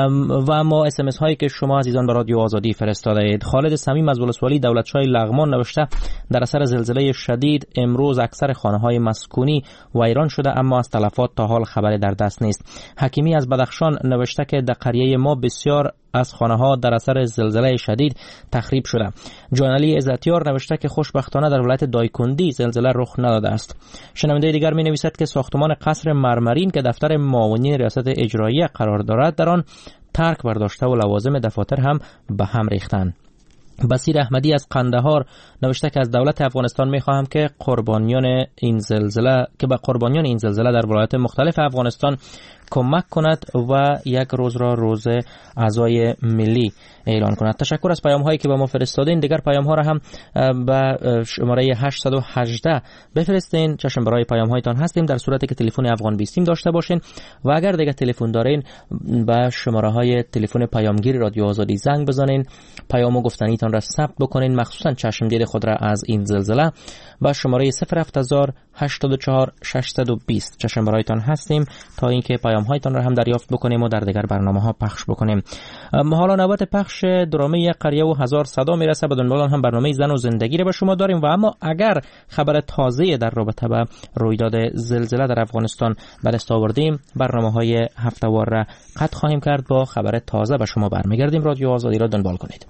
و ما اس ام اس هایی که شما عزیزان به رادیو آزادی فرستاده اید. خالد صمیم از ولسوالی دولتشاه لغمان نوشته در اثر زلزله شدید امروز اکثر خانه‌های مسکونی ویران شده اما از تلفات تا حال خبری در دست نیست. حکیمی از بدخشان نوشته که در قریه ما بسیار از خانه ها در اثر زلزله شدید تخریب شده. جانعلی عزتیار نوشته که خوشبختانه در ولایت دایکندی زلزله رخ نداده است. شنونده دیگر می نویسد که ساختمان قصر مرمرین که دفتر معاونین ریاست اجرایی قرار دارد در آن ترک برداشته و لوازم دفاتر هم به هم ریختند. بصیر احمدی از قندهار نوشته که از دولت افغانستان میخواهم که قربانیان این زلزله که به قربانیان این زلزله در ولایات مختلف افغانستان کمک کند و یک روز را روز عزای ملی اعلان کند. تشکر از پیام هایی که به ما فرستادین. دیگر پیام ها را هم به شماره هشت یک هشت بفرستین. چشم برای پیام هایتان هستیم در صورتی که تلفن افغان بیستیم داشته باشین و اگر دیگر تلفن دارین به شماره های تلفن پیامگیر رادیو آزادی زنگ بزنین، پیام و گفتنیتان را ثبت بکنین، مخصوصا چشم دید خود را از این زلزله با شماره صفر هفت صفر هشت چهار شش دو صفر چشم برایتان هستیم تا اینکه پیام هایتان را هم دریافت بکنیم و در دیگر برنامه ها پخش بکنیم. حالا نوبت پخش درامه قریه و هزار صدا میرسه. به دنبال هم برنامه زن و زندگی را به شما داریم و اما اگر خبر تازه در رابطه با رویداد زلزله در افغانستان به دست آوردیم برنامه های هفته‌وار را قطع خواهیم کرد. با خبر تازه به شما برمیگردیم. رادیو آزادی را دنبال کنید.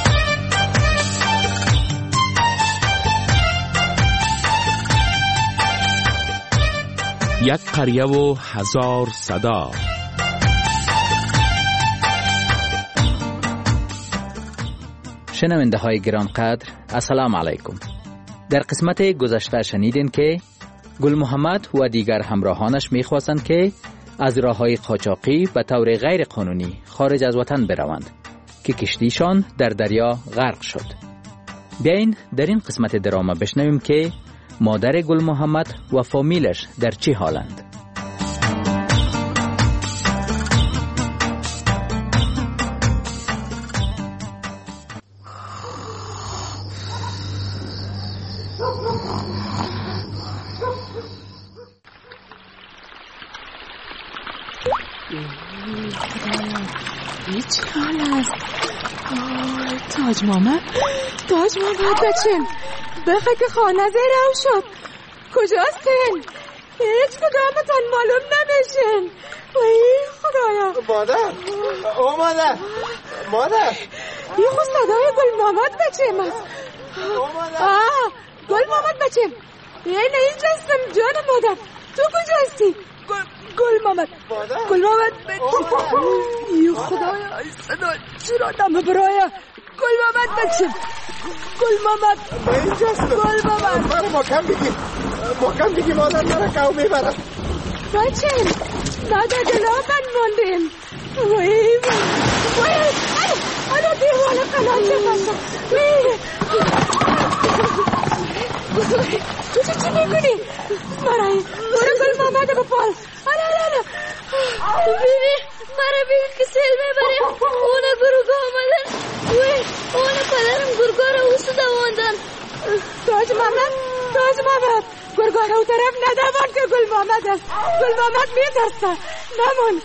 یک قریه و هزار صدا. شنونده های گرانقدر السلام علیکم. در قسمت گذشته شنیدین که گل محمد و دیگر همراهانش میخواستند که از راههای قاچاقی به طور غیر قانونی خارج از وطن بروند که کشتیشان در دریا غرق شد. بیاین در این قسمت دراما بشنویم که مادر گل محمد و فامیلش در چه حالند. چه حال است؟ تاج محمد تاج محمد بچم بخواه که خانه زیرم شد. کجاستین؟ هیچ کدامتان معلوم نمیشین. وای خدایا. مادر او مادر مادر این خود صدای گل محمد بچم است. آه گل محمد بچم این اینجاستم جان مادر. تو کجاستی؟ گل محمد گل محمد ای خدایا صدا چرا دم برایا گل محمد بچه گل محمد اینجاست گل محمد مرا محکم بگی محکم بگی مادر مرا قوم میبرم بچه ما در جلابن موندیم وی وی وی آره دیوان قناچه باشم وی تو چی چی میکنی؟ مرای برو گل محمد بپال آره آره آره بیبی مرا بگو که سیل میبریم اون گروگاه آمدن وی اون پدرم گرگاه را اوسو دواندن تاج محمد تاج محمد گرگاه را او طرف ندوان که گل محمد است گل محمد میترسه نمون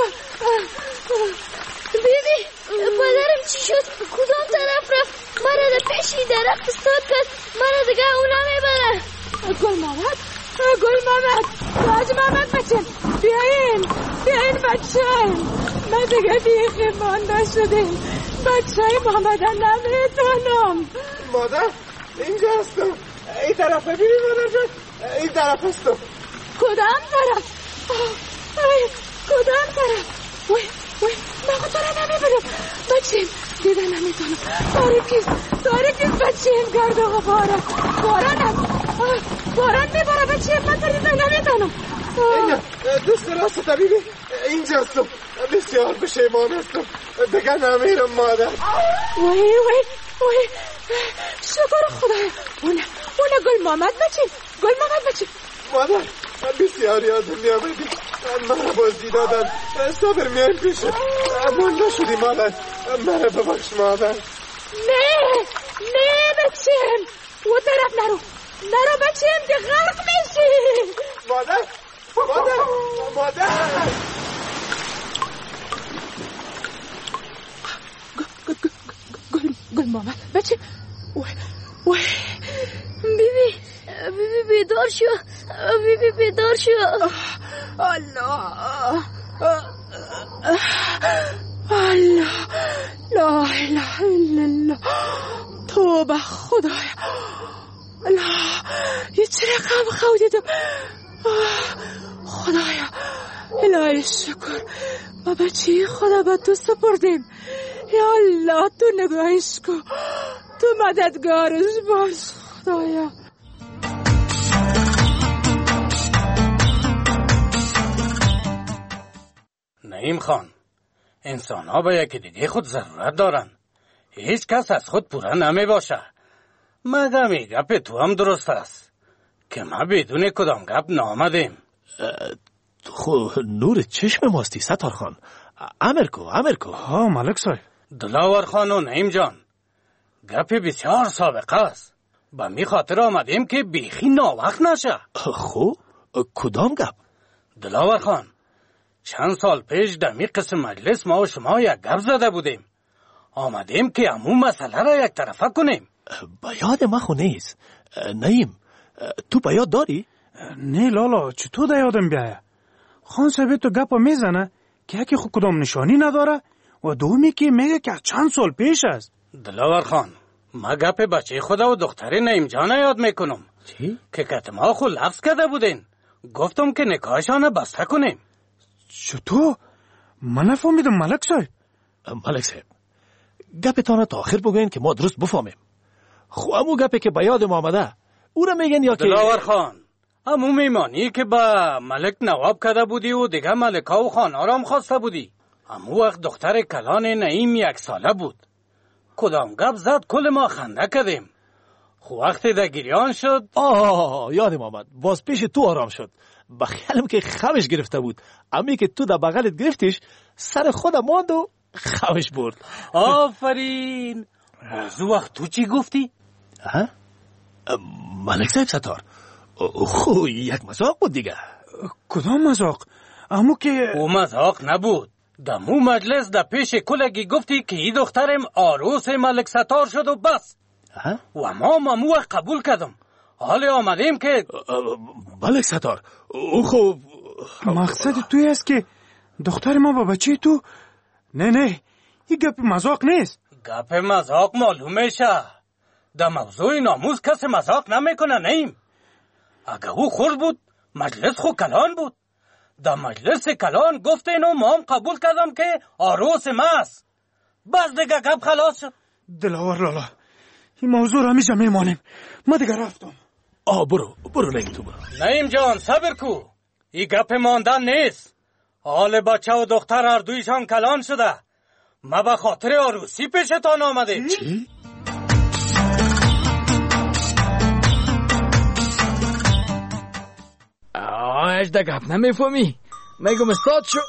بیبی پدرم چی شد کدام طرف رفت مرا در پیشی درخت استاد کرد مرا دیگه او نمیبره گل محمد گل محمد تاج محمد بچه بیاین بیاین بچه ما دیگه بیخی مانده شدیم بچه محمد نمیتونم مادر اینجا هستم این طرف ببینی مادر جان این طرف هستم کدام طرف کدام طرف وی وی ما خود را نمیبرم بچه دیده نمیتونم تاریکیز تاریکیز بچه گرد و غباره باران هست باران میباره بچه من تریزه نمیتونم اینجا دوست راست طبیبی اینجا هستم بسیار پشیمان هستم دیگه نمیرم مادر وی وی وی شکر خدای اونه اونه گل محمد بچه گل محمد بچه مادر بسیار یادم میامدی مرا بازی دادن صبر میایم پیشه مونده شدی مادر مرا ببخش مادر نه نه بچه او طرف نرو نرو بچه که غرق میشی مادر مادر مادر گل محمد بچه وی وی بیبی بیبی بیدار شو بیبی بیدار شو الله الله لا اله الا الله توبه خدایا الله یه چه رقم خودیدم خدایا الهی شکر ما بچه خدا با تو سپردیم یا الله تو نگاهش کن تو مددگارش باش خدایا نعیم خان انسان ها به یکی دیگه خود ضرورت دارن هیچ کس از خود پورا نمی باشه مگه می گپ تو هم درست است که ما بدون کدام گپ نامدیم خو نور چشم ماستی ستار خان امر کو امر کو ها ملک صاحب دلاور خان و نعیم جان گپ بسیار سابقه است با می خاطر آمدیم که بیخی ناوقت نشه خو کدام گپ دلاور خان چند سال پیش در می قسم مجلس ما و شما یک گپ زده بودیم آمدیم که همون مسئله را یک طرفه کنیم با یاد ما خو نیست نعیم تو با یاد داری؟ نه لالا چطور در یادم بیایه خان صاحب تو گپ میزنه که یکی خود کدام نشانی نداره و دومی که میگه که چند سال پیش است دلاور خان ما گپ بچه خدا و دختر نعیم جان یاد میکنم چی؟ که کتما خود لفظ کرده بودین گفتم که نکاحشان بسته کنیم چطور؟ من نفهمیدم ملک صاحب ملک صاحب گپتان تا آخر بگوین که ما درست بفهمیم خو همو گپی که با یاد ما آمده او را میگن یا که دلاور خان همو میمانی که با ملک نواب کرده بودی و دیگه ملکا و خانا را هم خواسته بودی همو وقت دختر کلان نعیم یک ساله بود کدام گپ زد کل ما خنده کردیم خو وقتی در گریان شد آه یادم آمد باز پیش تو آرام شد بخیالم که خوش گرفته بود امی که تو در بغلت گرفتیش سر خود ماند و خوش برد آفرین از وقت تو چی گفتی؟ ها؟ ملک صاحب ستار خو یک مزاق بود دیگه کدام مزاق؟ امو که او مزاق نبود دمو مجلس در پیش کلگی گفتی که این دخترم عروس ملک ستار شد و بس ها؟ و ما ممو قبول کردم حال آمدیم که ملک ستار او خو مقصد توی است که دختر ما با بچه تو نه نه این گپ مزاق نیست گپ مزاق معلوم میشه در موضوع ناموس کسی مزاق نمیکنه نیم اگه او خورد بود مجلس خو کلان بود در مجلس کلان گفتین و ما هم قبول کردم که عروس ماست بس دیگه گپ خلاص شد دلاور لالا این موضوع رو همیشه میمانیم. ما دیگه رفتم. آه برو برو نیم تو برو. نیم جان صبر کو، این گپ ماندن نیست. حال بچه و دختر هر دویشان کلان شده. ما به خاطر عروسی پیشتان آمده. چی؟ آهش ده گپ نمیفهمی. میگم استاد شو.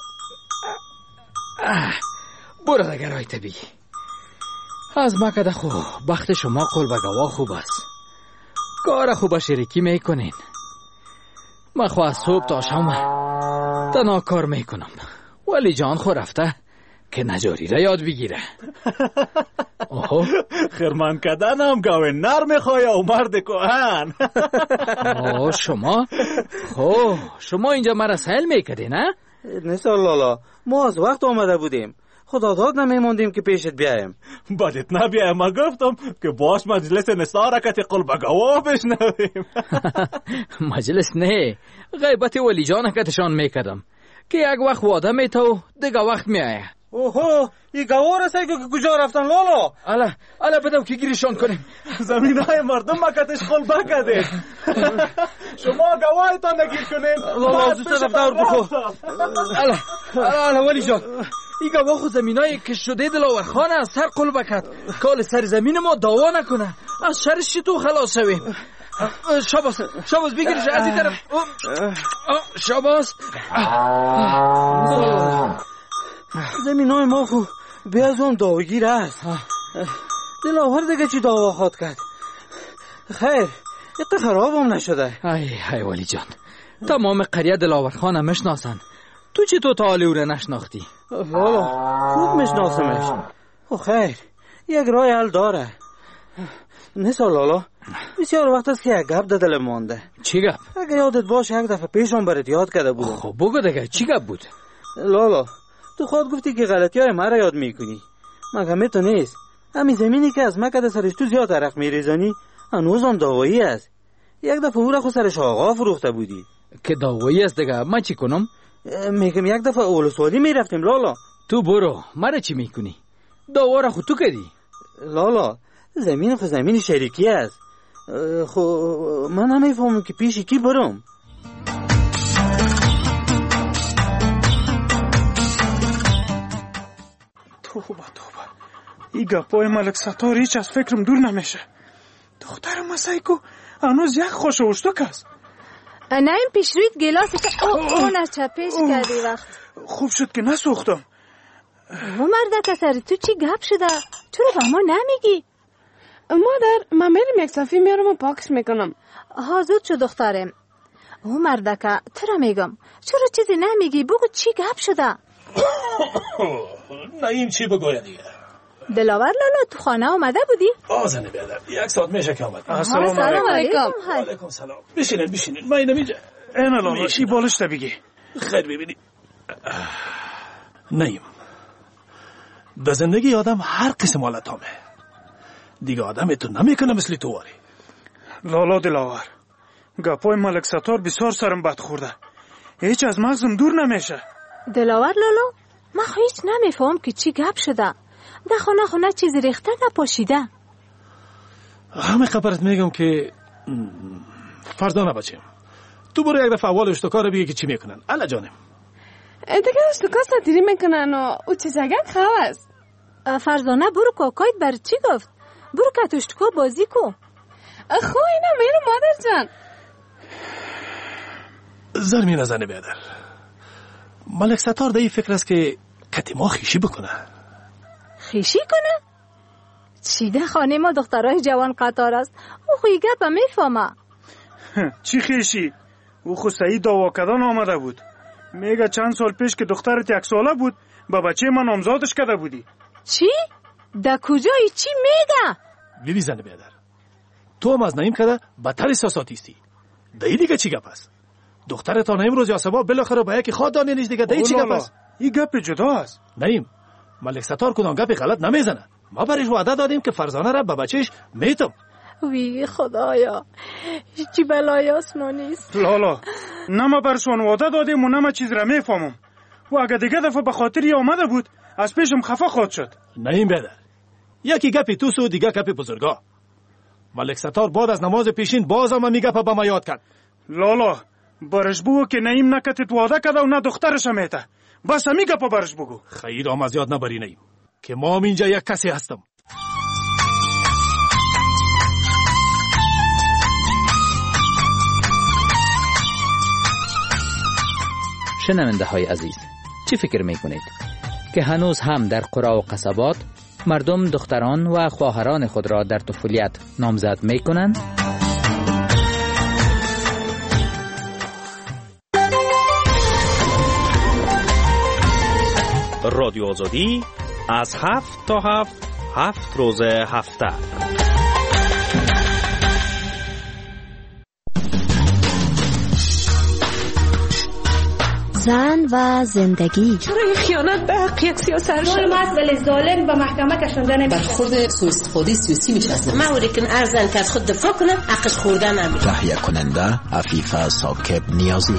برو ده گرای طبیعی. از مکده خو بخت شما قول به گواه خوب است. کار خوب شریکی میکنین. من خو از صبح تا شام تنها کار میکنم، ولی جان خو رفته که نجاری را یاد بگیره. اوه خرمان کدن هم گاوه نر میخواه و مرد کهن. آه شما خو شما اینجا مرا سهل میکدی نه؟ نسال لالا، ما از وقت آمده بودیم، خدا داد نمیموندیم که پیشت بیایم. بدت نبیایم. ما گفتم که باش مجلس نسا رکت قلب گواه بشنویم. مجلس نه، غیبت ولی جان کتشان میکدم که یک وقت واده میتو دیگه وقت میایه. اوهو این گواه رسه که کجا رفتن لالا؟ الا الا بدو که گیریشان کنیم. زمین های مردم مکتش قلب کده. شما گواهی تا نگیر کنیم. لالا زودتر دور بخو. الا الا الا ولی جان این گواه خود زمین های که شده دلاور خانه از سر قلب کد. کال سر زمین ما داوا نکنه، از شرش تو خلاص شویم. شاباس شاباس بگیرش از این طرف. شاباس. زمین های ما خو بیاز اون داوگیر است. دلاور دیگه چی داوا خواد کرد؟ خیر اقا خراب هم نشده. ای ای ولی جان تمام قریه دلاور خانه مشناسن، تو چی تو تالی او را نشناختی؟ والا خوب مشناسمش. خیر یک راه حل داره. نسا لالا بسیار وقت است که یک گپ در دل مانده. چی گپ؟ اگر یادت باشه یک دفعه پیشم برات یاد کرده بودم. خب بگو دیگه چی گپ بود؟ لالا تو خود گفتی که غلطی های مرا یاد میکنی، مگه تو نیست؟ همین زمینی که از مکد سرش تو زیاد عرق میریزانی هنوز هم داوایی است. یک دفعه او را خود سرش آقا فروخته بودی. که داوایی است دیگه من چی کنم؟ میگم یک دفعه اولسوالی میرفتیم لالا. تو برو مرا چی میکنی؟ داوا را خود تو کردی. لالا زمین خود زمین شریکی است. خو من نمیفهمم که پیش کی برم. توبه توبه این گپای ملک ستار هیچ از فکرم دور نمیشه. دخترم مسایکو هنوز یک خوش اوشتک است. نایم پیش روید گلاسی که اون از چپش کردی وقت. خوب شد که نسوختم. او مرده کسر تو چی گپ شده؟ تو رو به ما نمیگی؟ مادر من میرم یک صفی میارم و پاکش میکنم. ها زود شو دخترم. او مرده که تو رو میگم چرا چیزی نمیگی؟ بگو چی گپ شده؟ نه این چی بگویه دیگه. دلاور لالا تو خانه آمده بودی؟ آزنه بیادر یک ساعت میشه که آمد. السلام علیکم. علیکم سلام. بشینید بشینید ما اینو میجه. اینا لالا ای بالش تا بگی. خیر ببینی نیم در زندگی آدم هر قسم حالت همه دیگه آدم تو نمیکنه مثل تو واری. لالا دلاور گپای ملک ستار بسیار سرم بد خورده، هیچ از مغزم دور نمیشه. دلاور لالا من هیچ نمیفهم که چی گپ شده. در خانه خونه چیزی ریخته نپاشیده. همه خبرت میگم که فرزانه بچیم تو برو یک دفعه اول اشتکار بگی که چی میکنن. الا جانم دیگه اشتکار ساتیری میکنن و او چیزگن خواه است. فرزانه برو کاکایت بر چی گفت؟ برو که اشتکار بازی کو. خو اینا میرو مادر جان. زرمی نزنه بیادر. ملک ستار ده ای فکر است که کتی ما خیشی بکنه. خیشی کنه؟ چی ده خانه ما دخترای جوان قطار است. او خوی گپ میفهمه. چی خیشی؟ او خود سعی دعوا کردن آمده بود. میگه چند سال پیش که دخترت یک ساله بود با بچه من نامزادش کرده بودی. چی؟ ده کجایی چی میگه؟ بیبی زنه بیادر تو هم از نایم کده بدتر احساساتیستی. دایی دیگه چی گپ است؟ دخترت تا نایم روز یا سبا بالاخره با یکی خواد دانی نیست دیگه. دایی چی گپ است؟ این گپ جدا است. نایم ملک ستار کدام گپ غلط نمیزنه. ما برش وعده دادیم که فرزانه را به بچهش میتم. وی خدایا هیچی بلای آسمانی است. لالا نه ما برشون وعده دادیم و نه ما چیز را میفهمم و اگه دیگه دفعه به خاطر آمده بود از پیشم خفه خواهد شد. نایم بیادر یکی گپی توس و دیگه گپی بزرگا. ملک ستار بعد از نماز پیشین باز هم می گپ به ما یاد کرد. لالا برش بگو که نیم نکتت واده کرده و نه دخترش میته. بس همی گپ برش بگو. خیر هم از یاد نبری نیم که ما هم اینجا یک کسی هستم. شنونده های عزیز، چی فکر می کنید؟ که هنوز هم در قرا و قصبات مردم دختران و خواهران خود را در طفولیت نامزد می کنند؟ رادیو آزادی از هفت تا هفت هفت روز هفته. زن و زندگی. چرا این خیانت به حق یک سیاست شد؟ مرد ولی ظالم به محکمه کشاندن برخورد سوء استفاده سیاسی میشه. معوری کن ارزن که از خود دفاع کنه حقش خوردن نمیشه. تهیه کننده عفیفه ساکب نیازی.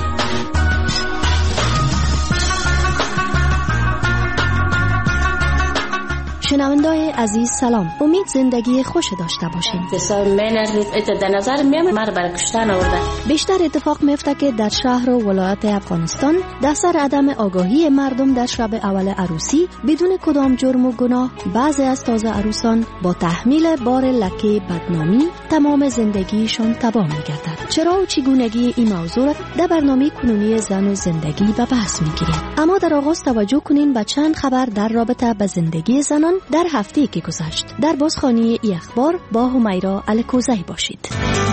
شنوندای عزیز سلام. امید زندگی خوش داشته باشین. حساب من از در نظر میام مر بر کشتن آورده. بیشتر اتفاق میفته که در شهر و ولایت افغانستان در سر عدم آگاهی مردم در شب اول عروسی بدون کدام جرم و گناه بعضی از تازه عروسان با تحمیل بار لکه بدنامی تمام زندگیشان تباه میگردد. چرا و چگونگی این موضوع در برنامه کنونی زن و زندگی به بحث میگیریم. اما در آغاز توجه کنین به چند خبر در رابطه با زندگی زنان در هفته‌ای که گذشت. در بازخوانی ای اخبار با همیرا الکوزی باشید.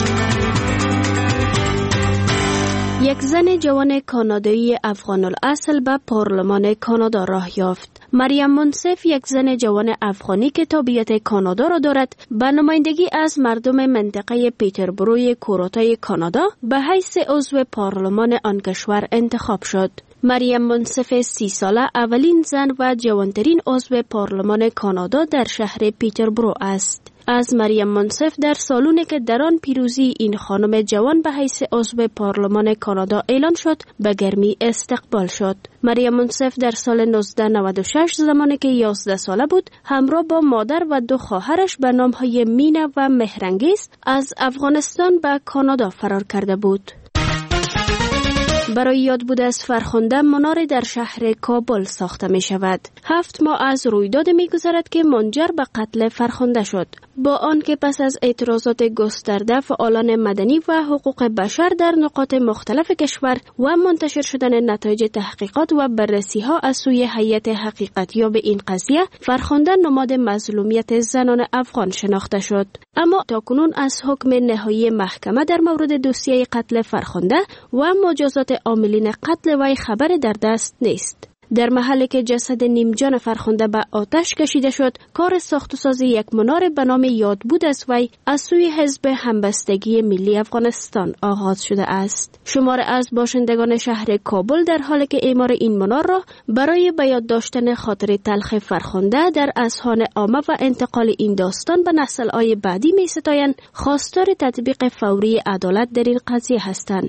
یک زن جوان کانادایی افغان الاصل به پارلمان کانادا راه یافت. مریم منصف، یک زن جوان افغانی که تابعیت کانادا را دارد، به نمایندگی از مردم منطقه پیتربروی کوروتای کانادا به حیث عضو پارلمان آن کشور انتخاب شد. مریم منصف سی ساله اولین زن و جوانترین عضو پارلمان کانادا در شهر پیتربرو است. از مریم منصف در سالونی که در آن پیروزی این خانم جوان به حیث عضو پارلمان کانادا اعلان شد به گرمی استقبال شد. مریم منصف در سال نوزده نود و شش زمانی که یازده ساله بود همراه با مادر و دو خواهرش به نامهای مینا و مهرنگیز از افغانستان به کانادا فرار کرده بود. برای یاد بود از فرخنده منار در شهر کابل ساخته می شود. هفت ماه از رویداد می گذرد که منجر به قتل فرخنده شد. با آنکه پس از اعتراضات گسترده فعالان مدنی و حقوق بشر در نقاط مختلف کشور و منتشر شدن نتایج تحقیقات و بررسی ها از سوی هیئت حقیقتیاب این قضیه، فرخنده نماد مظلومیت زنان افغان شناخته شد. اما تاکنون از حکم نهایی محکمه در مورد دوسیه قتل فرخنده و مجازات عاملین قتل وی خبر در دست نیست. در محلی که جسد نیمجان فرخنده به آتش کشیده شد، کار ساخت و ساز یک منار به نام یاد بود از وی از سوی حزب همبستگی ملی افغانستان آغاز شده است. شمار از باشندگان شهر کابل در حالی که اعمار این منار را برای به یاد داشتن خاطر تلخ فرخنده در اذهان عامه و انتقال این داستان به نسل‌های بعدی می‌ستایند، خواستار تطبیق فوری عدالت در این قضیه هستند.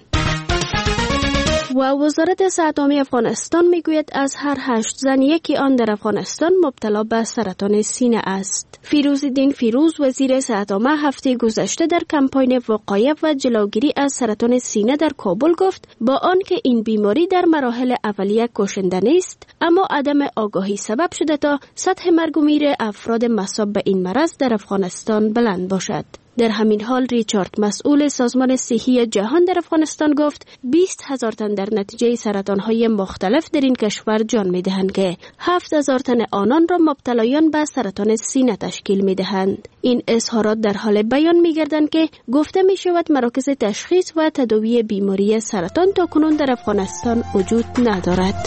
و وزارت صحت عامه افغانستان میگوید از هر هشت زن یکی آن در افغانستان مبتلا به سرطان سینه است. فیروزالدین فیروز، وزیر صحت عامه، هفته گذشته در کمپاین وقایه و جلوگیری از سرطان سینه در کابل گفت با آنکه این بیماری در مراحل اولیه کشنده نیست، اما عدم آگاهی سبب شده تا سطح مرگ و میر افراد مصاب به این مرض در افغانستان بلند باشد. در همین حال ریچارد، مسئول سازمان صحی جهان در افغانستان، گفت بیست هزار تن در نتیجه سرطان‌های مختلف در این کشور جان می‌دهند که هفت هزار تن آنان را مبتلایان به سرطان سینه تشکیل می‌دهند. این اظهارات در حال بیان می‌گردند که گفته می‌شود مراکز تشخیص و تداوی بیماری سرطان تاکنون در افغانستان وجود ندارد.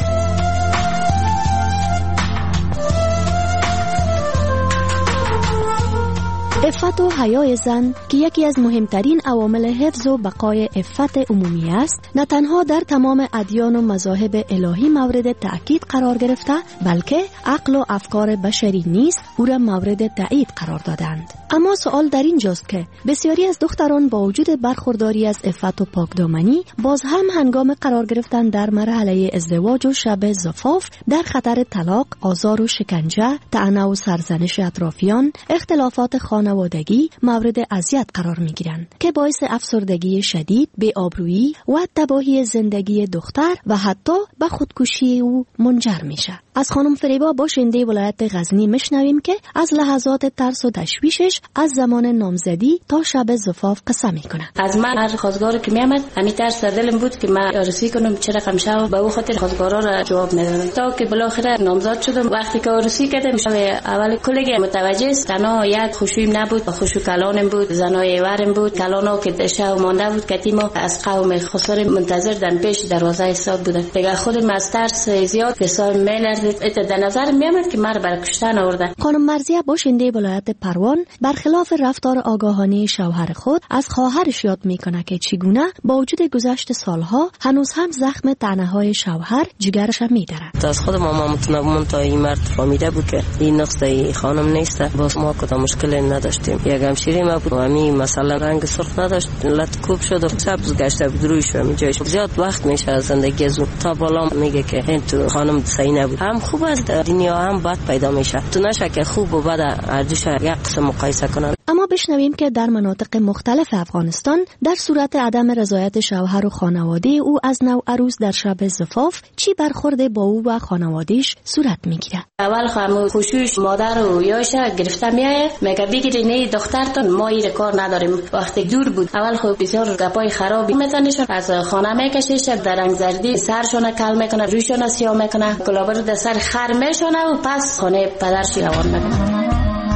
عفت و حیای زن که یکی از مهمترین عوامل حفظ و بقای عفت عمومی است، نه تنها در تمام ادیان و مذاهب الهی مورد تأکید قرار گرفته، بلکه عقل و افکار بشری نیز او را مورد تایید قرار دادند. اما سوال در اینجاست که بسیاری از دختران با وجود برخورداری از عفت و پاکدامنی باز هم هنگام قرار گرفتن در مرحله ازدواج و شب زفاف در خطر طلاق، آزار و شکنجه، طعنه و سرزنش اطرافیان، اختلافات خانوادگی مورد اذیت قرار می‌گیرند که باعث افسردگی شدید، بی‌آبرویی و تباهی زندگی دختر و حتی به خودکشی او منجر میشه. از خانم فریبا باشنده ولایت غزنی میشنویم که از لحظات ترس و تشویشش از زمان نامزدی تا شب زفاف قصه میکنه. از من هر خواستگاری که میامد همین ترس در دلم بود که من عروسی کنم، چرا قمشاو به او خاطر خواستگارا را جواب میدادم تا که بالاخره نامزد شدم. وقتی که عروسی کردم شب اول کلگی متوجه است تنها یک خوشویم نبود، خوشو کلانم بود، زنای ورم بود، کلانا که دشاو مانده بود که تیما از قوم خسر منتظر در پیش دروازه ایستاد بودن. دیگه خودم از ترس زیاد حساب می‌لرزید. در نظر میامد که مرا برای کشتن آورده. خانم مرزیه باشنده ولایت پروان برخلاف رفتار آگاهانه شوهر خود از خواهرش یاد میکنه که چگونه با وجود گذشت سالها هنوز هم زخم طعنه‌های شوهر جگرش میداره. از خود ماما متنبون تا این مرد فهمیده بود که این نقطه خانم نیست، باز ما کدام مشکلی نداشتیم. یک همشیری ما بود و همین مثلا رنگ سرخ نداشت، لط کوب شد و سبز گشته بود رویش و می جایش. زیاد وقت میشه از زندگی زو تا بالا میگه که این تو خانم صحیح نبود. هم خوب است دنیا هم بد پیدا میشه، تو نشه که خوب و بد ارزش یک قسم مقایسه کنن. اما بشنویم که در مناطق مختلف افغانستان در صورت عدم رضایت شوهر و خانواده او از نو عروس در شب زفاف چی برخورد با او و خانواده‌اش صورت میگیره. اول خامو خوشوش مادر و یاش گرفته میایه، میگه بگیری نه دخترتون ما این کار نداریم. وقتی دور بود اول خو بسیار گپای خرابی میزنیشون، از خانه میکشیش، در رنگ زردی سرشون کل میکنه، روشون سیاه میکنه، کلابر در سر خر میشونه و پس خانه پدرش روان میکنه.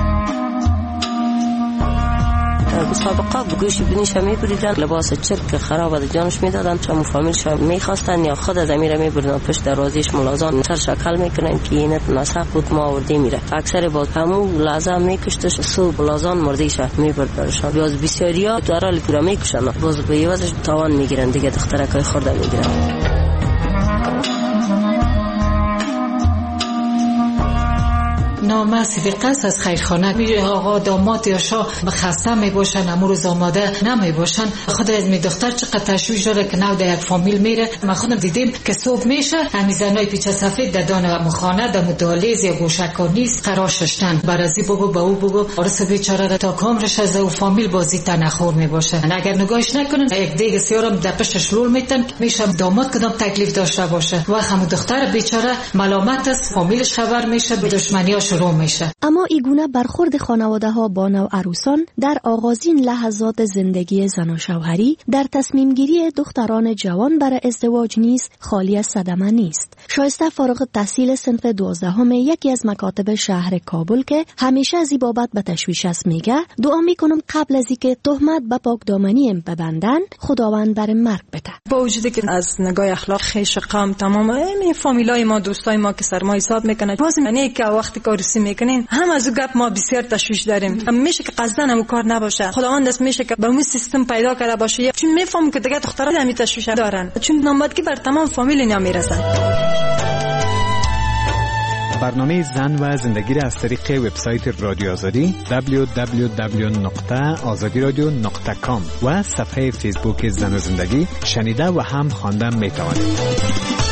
مسابقه بگوش بینیش هم میبریدن، لباس چرک خراب در جانش میدادن، چون فامیلش میخواستن یا خود از امیر میبردن پشت دروازهش ملازم سر شکل میکنن که اینت نسخ بود ما آورده میره. اکثر باز همون لازم میکشتش سو بلازان مردیش میبرد برشان. باز بسیاریا دارال پورا میکشن، باز به یوازش تاوان میگیرن دیگه، دخترکای خورده میگیرن. نامه سفیقست از خیرخانه میره آقا داماد یا شاه خسته میباشن، امروز آماده نمیباشن. خود از می دختر چقدر تشویش داره که نو در یک فامیل میره. ما خودم دیدیم که صبح میشه همین زنای پیچه سفید در دان مخانه در مدالیز یا گوشکار نیست قرار ششتن، برازی بگو با او بگو عرص بیچاره تا کامرش از او فامیل بازی تنخور میباشن. اگر نگاهش نکنن یک دیگ سیارم در پشتش لول میتن، میشه داماد کدام تکلیف داشته باشه و هم دختر بیچاره ملامت است، فامیلش خبر میشه، به دشمنیاش رو میشه. اما ایگونه برخورد خانواده ها با نو عروسان در آغازین لحظات زندگی زن و شوهری در تصمیم گیری دختران جوان برای ازدواج نیز خالی از صدمه نیست. شایسته فارغ التحصیل صنف دوازدهم یکی از مکاتب شهر کابل که همیشه از این بابت به تشویش است میگه دعا میکنم قبل از اینکه تهمت به پاکدامنی ببندن خداوند بر مرگ بده. با وجودی که از نگاه اخلاق خیش قام تمام این فامیلای ما دوستای ما که سرما حساب میکنه، باز یعنی که وقتی کارسی میکنین هم از گپ ما بسیار تشویش داریم. میشه که قصداً هم کار نباشه، خداوند است میشه که به اون سیستم پیدا کرده باشه، چون میفهم که دیگه دخترها هم تشویش دارن، چون نامبردگی بر تمام فامیل اینا میرسن. برنامه زن و زندگی را از طریق وبسایت رادیو آزادی دبلیو دبلیو دبلیو دات آزادی رادیو دات کام و صفحه فیسبوک زن و زندگی شنیده و هم خواندن میتوانید.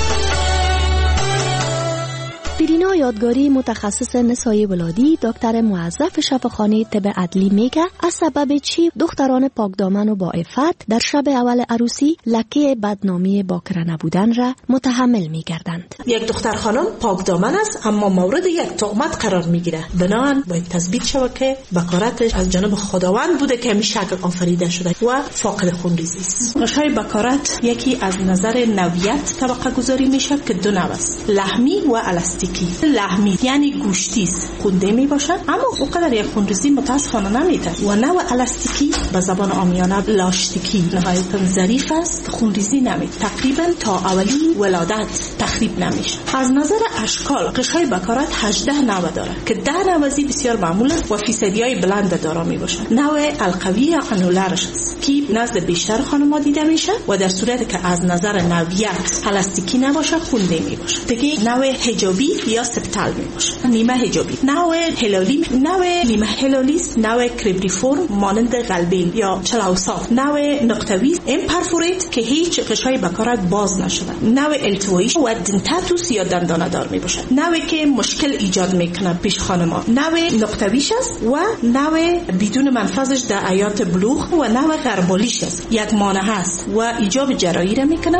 پیرینا یادگاری متخصص نسای ولادی دکتر موظف شفاخانه طب عدلی میگه از سبب چی دختران پاکدامن و با عفت در شب اول عروسی لکه بدنامی باکره نبودن را متحمل میگردند. یک دختر خانم پاکدامن است اما مورد یک تهمت قرار میگیره، بنابراین باید تثبیت شود که بکارتش از جانب خداوند بوده که همیشه شکل آفریده شده و فاقد خونریزی است. غشای بکارت یکی از نظر نوعیت طبقه گذاری میشه که دو نوع است، لحمی و الستی. الستیکی لحمی یعنی گوشتی است خونده می باشد، اما اونقدر یک خونریزی متاسفانه نمیده. و نوع الستیکی به زبان عامیانه لاشتیکی نهایتا ظریف است، خونریزی نمیده، تقریبا تا اولین ولادت تخریب نمیشه. از نظر اشکال قشهای بکارت هجده نوع داره که ده نوع بسیار معموله و فیصدیای بلند دارا می باشد. نوع القوی یا انولارش است که نزد بیشتر خانم‌ها دیده میشه و در صورتی که از نظر نوعیت الستیکی نباشه خونده می باشه. دیگه نوع حجابی یا سپتال می باشه، نیمه حجابی. نوع هلالی، نوع نیمه هلالی است، نوع کربریفورم مانند قلبین یا چلاوساف، نوع نقطه‌وی امپرفوریت که هیچ قشای بکارت باز نشده، نوع التوایی و دنتاتوس یا دندانه دار می باشه، نوعی که مشکل ایجاد میکنه پیش خانم‌ها، نوع نقطه‌ویش است و نوع بدون منفذش در حیات بلوغ و نوع غربالیش است، یک مانع است و ایجاب جراحی را میکنه.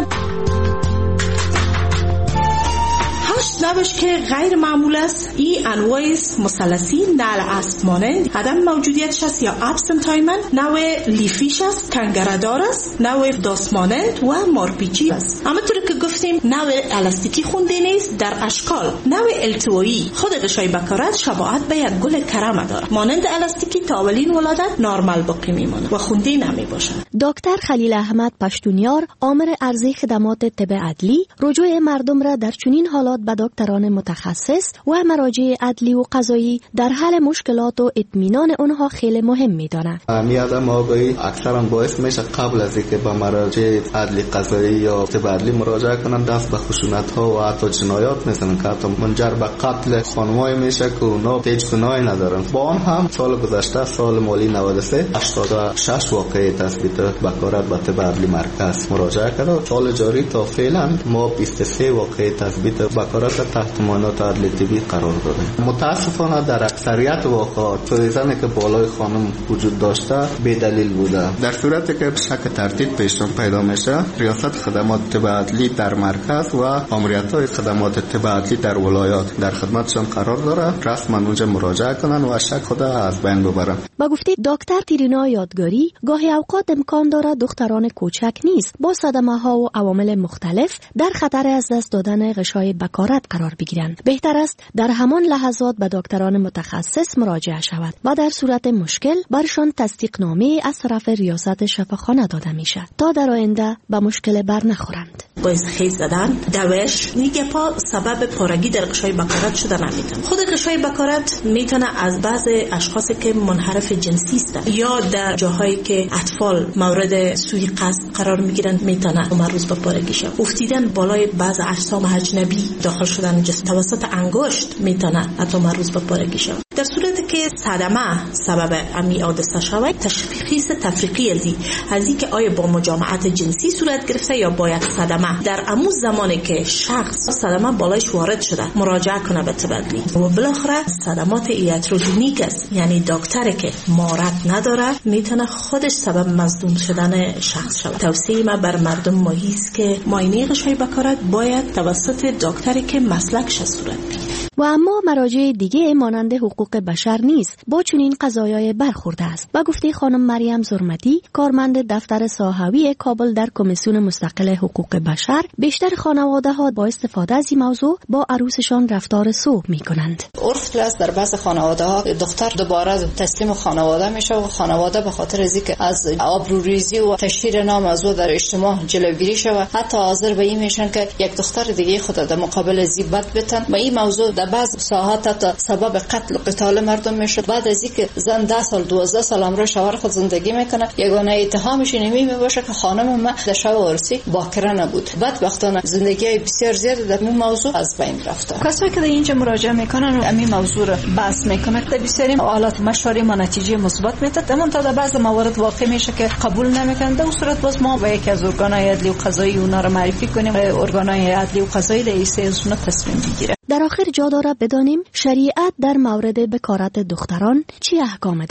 هشت نوعش که غیر معمول است این انواع مثلثی، نعل اسب مانند، عدم موجودیتش است یا ابسنتایمن، نوع لیفیش است، کنگره‌دار است، نوع داسمانند و مارپیچی است. اما طور که گفتیم نوع الستیکی خونده نیست. در اشکال نوع التوایی خود غشای بکارت شباهت به یک گل کرم داره، مانند الستیکی تا اولین ولادت نرمال باقی میمونه و خونده نمی باشه. دکتر خلیل احمد پشتونیار آمر ارزی خدمات طب عدلی رجوع مردم را در چنین حالات به دکتران متخصص و مراجع عدلی و قضایی در حل مشکلات و اطمینان اونها خیلی مهم میدانه. میادم آگاهی اکثرا باعث میشه قبل از اینکه به مراجع عدلی قضایی یا طب عدلی مراجعه کنن دست به خشونت ها و حتی جنایات میزنن که حتی منجر به قتل خانمای میشه که اونا هیچ گناهی ندارن. با آن هم سال گذشته سال مالی نود و سه هشتاد و شش واقعه تثبیت بکارت به طب عدلی مرکز مراجعه کرد. سال جاری تا فعلا ما بیست و سه واقعه تثبیت بکارت تحت معاینات عدلی طبی قرار داده. متاسفانه در اکثریت واقعات سوزنی که بالای خانم وجود داشته بی دلیل بوده. در صورتی که شک تردید پیشتون پیدا میشه ریاست خدمات طب عدلی در مرکز و آمریت‌های خدمات طب عدلی در ولایات در خدمتشان قرار داره، رسما اونجا مراجعه کنن و شک خود از بین ببرن. با گفته دکتر تیرینا یادگاری گاهی اوقات امکان داره دختران کوچک نیست با صدمه ها و عوامل مختلف در خطر از دست دادن غشای بکارت قرار بگیرند. بهتر است در همان لحظات به دکتران متخصص مراجعه شود و در صورت مشکل برشان تصدیق نامه از طرف ریاست شفاخانه داده میشه تا در آینده به مشکل بر نخورند. باعث خیز زدن، دوش، نیگه پا سبب پارگی در غشای بکارت شده نمیتونه. خود غشای بکارت میتونه از بعض اشخاصی که منحرف جنسی هستند یا در جاهایی که اطفال مورد سوء قصد قرار میگیرن میتونه معروض به پارگی شه. افتیدن بالای بعض اجسام اجنبی، داخل شدن جسم توسط انگشت میتونه حتی معروض به پارگی شه. در صورتی که صدمه سبب امی حادثه شود تشخیص تفریقی ازی ازی که آیا با مجامعت جنسی صورت گرفته یا با یک صدمه در امو زمانی که شخص صدمه بالایش وارد شده مراجعه کنه به طب عدلی. و بالاخره صدمات ایاتروژنیک است، یعنی دکتری که مهارت نداره میتونه خودش سبب مصدوم شدن شخص شود. توصیه ما بر مردم ماهی است که معاینه غشای بکارت باید توسط دکتری که مسلکش صورت بگیره. و اما مراجع دیگه مانند حقوق بشر نیست با چنین قضایای برخورده است. با گفته خانم مریم زرمتی کارمند دفتر ساحوی کابل در کمیسیون مستقل حقوق بشر، بیشتر خانواده ها با استفاده از این موضوع با عروسشان رفتار سوء می کنند. عرف است در بعض خانواده ها دختر دوباره تسلیم خانواده میشه و خانواده به خاطر از اینکه از آبروریزی و تشهیر نام از او در اجتماع جلوگیری شود حتی حاضر به این میشن که یک دختر دیگه خود در مقابل زیبت بتن و این موضوع در بعض ساحات تا سبب قتل و قتال مردم میشه. بعد از اینکه زن ده سال دوازده سال همراه شوهر خود زندگی میکنه یگانه اتهامش اینمی باشه که خانم ما در شب عروسی باکره نبود. بدبختانه زندگی بسیار زیاد در این موضوع از بین رفته. کسایی که اینجا مراجعه میکنن این موضوع رو بحث میکنن در بسیاری حالات مشوره ما نتیجه مثبت میده، اما تا در بعض موارد واقع میشه که قبول نمیکنن. در صورت باز ما با یکی از ارگانهای عدلی و قضایی اونا رو معرفی کنیم، ارگانهای عدلی و قضایی در ایسه تصمیم بگیره. در آخر جا داره بدانیم شریعت در مورد بکارت دختران چی احکام داره.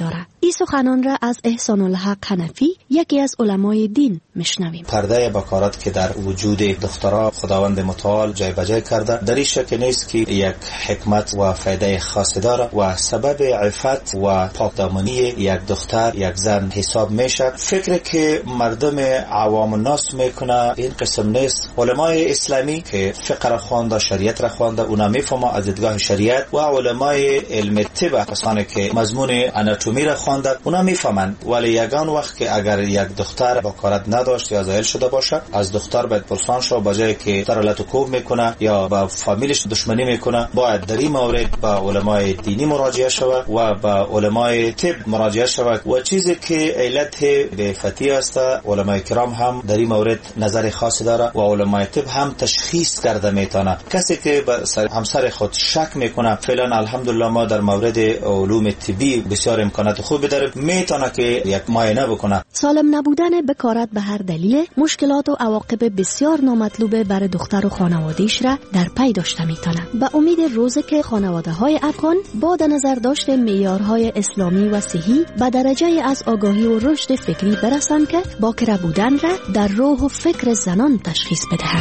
این سخنان را از احسان الحق حنفی، یکی از علمای دین، میشنویم. پرده بکارت که در وجود دخترها خداوند متعال جای بجای کرده، در این شک نیست که یک حکمت و فایده خاص داره و سبب عفت و پاکدامنی یک دختر یک زن حساب میشه. فکر که مردم عوام الناس میکنه این قسم نیست. علمای اسلامی که فقه را خوانده، شریعت را خوانده، اونا میفهمه از دیدگاه شریعت، و علمای علم طب، کسانی که مضمون آناتومی را خوانده، اونا میفهمند. ولی یگان وقت که اگر یک دختر بکارت نداشت یا زایل شده باشه، از دختر باید پرسان شو، بجای که ترلت و کوب میکنه یا با فامیلش دشمنی میکنه، باید در این مورد با علمای دینی مراجعه شود و با علمای طب مراجعه شود. و چیزی که علت به فتی است، علمای کرام هم در این مورد نظر خاصی داره و علمای طب هم تشخیص کرده میتونه. کسی که به همسر خود شک میکنه، فعلا الحمدلله ما در مورد علوم طبی بسیار امکانات خوبی داریم، میتونه که یک معاینه بکنه. سالم نبودن بکارت به هر دلیل مشکلات و عواقب بسیار نامطلوب برای دختر و خانواده‌اش را در پی داشته میتونه. به امید روزی که خانواده‌های افغان با در نظر داشته معیارهای اسلامی و صحی به درجه از آگاهی و رشد فکری برسند که باکره بودن را در روح و فکر زنان تشخیص بدهند.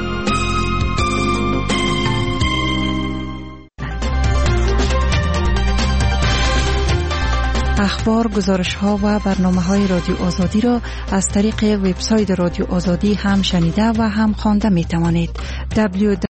اخبار، گزارش‌ها و برنامه‌های رادیو آزادی را از طریق وبسایت رادیو آزادی هم شنیده و هم خوانده می‌توانید.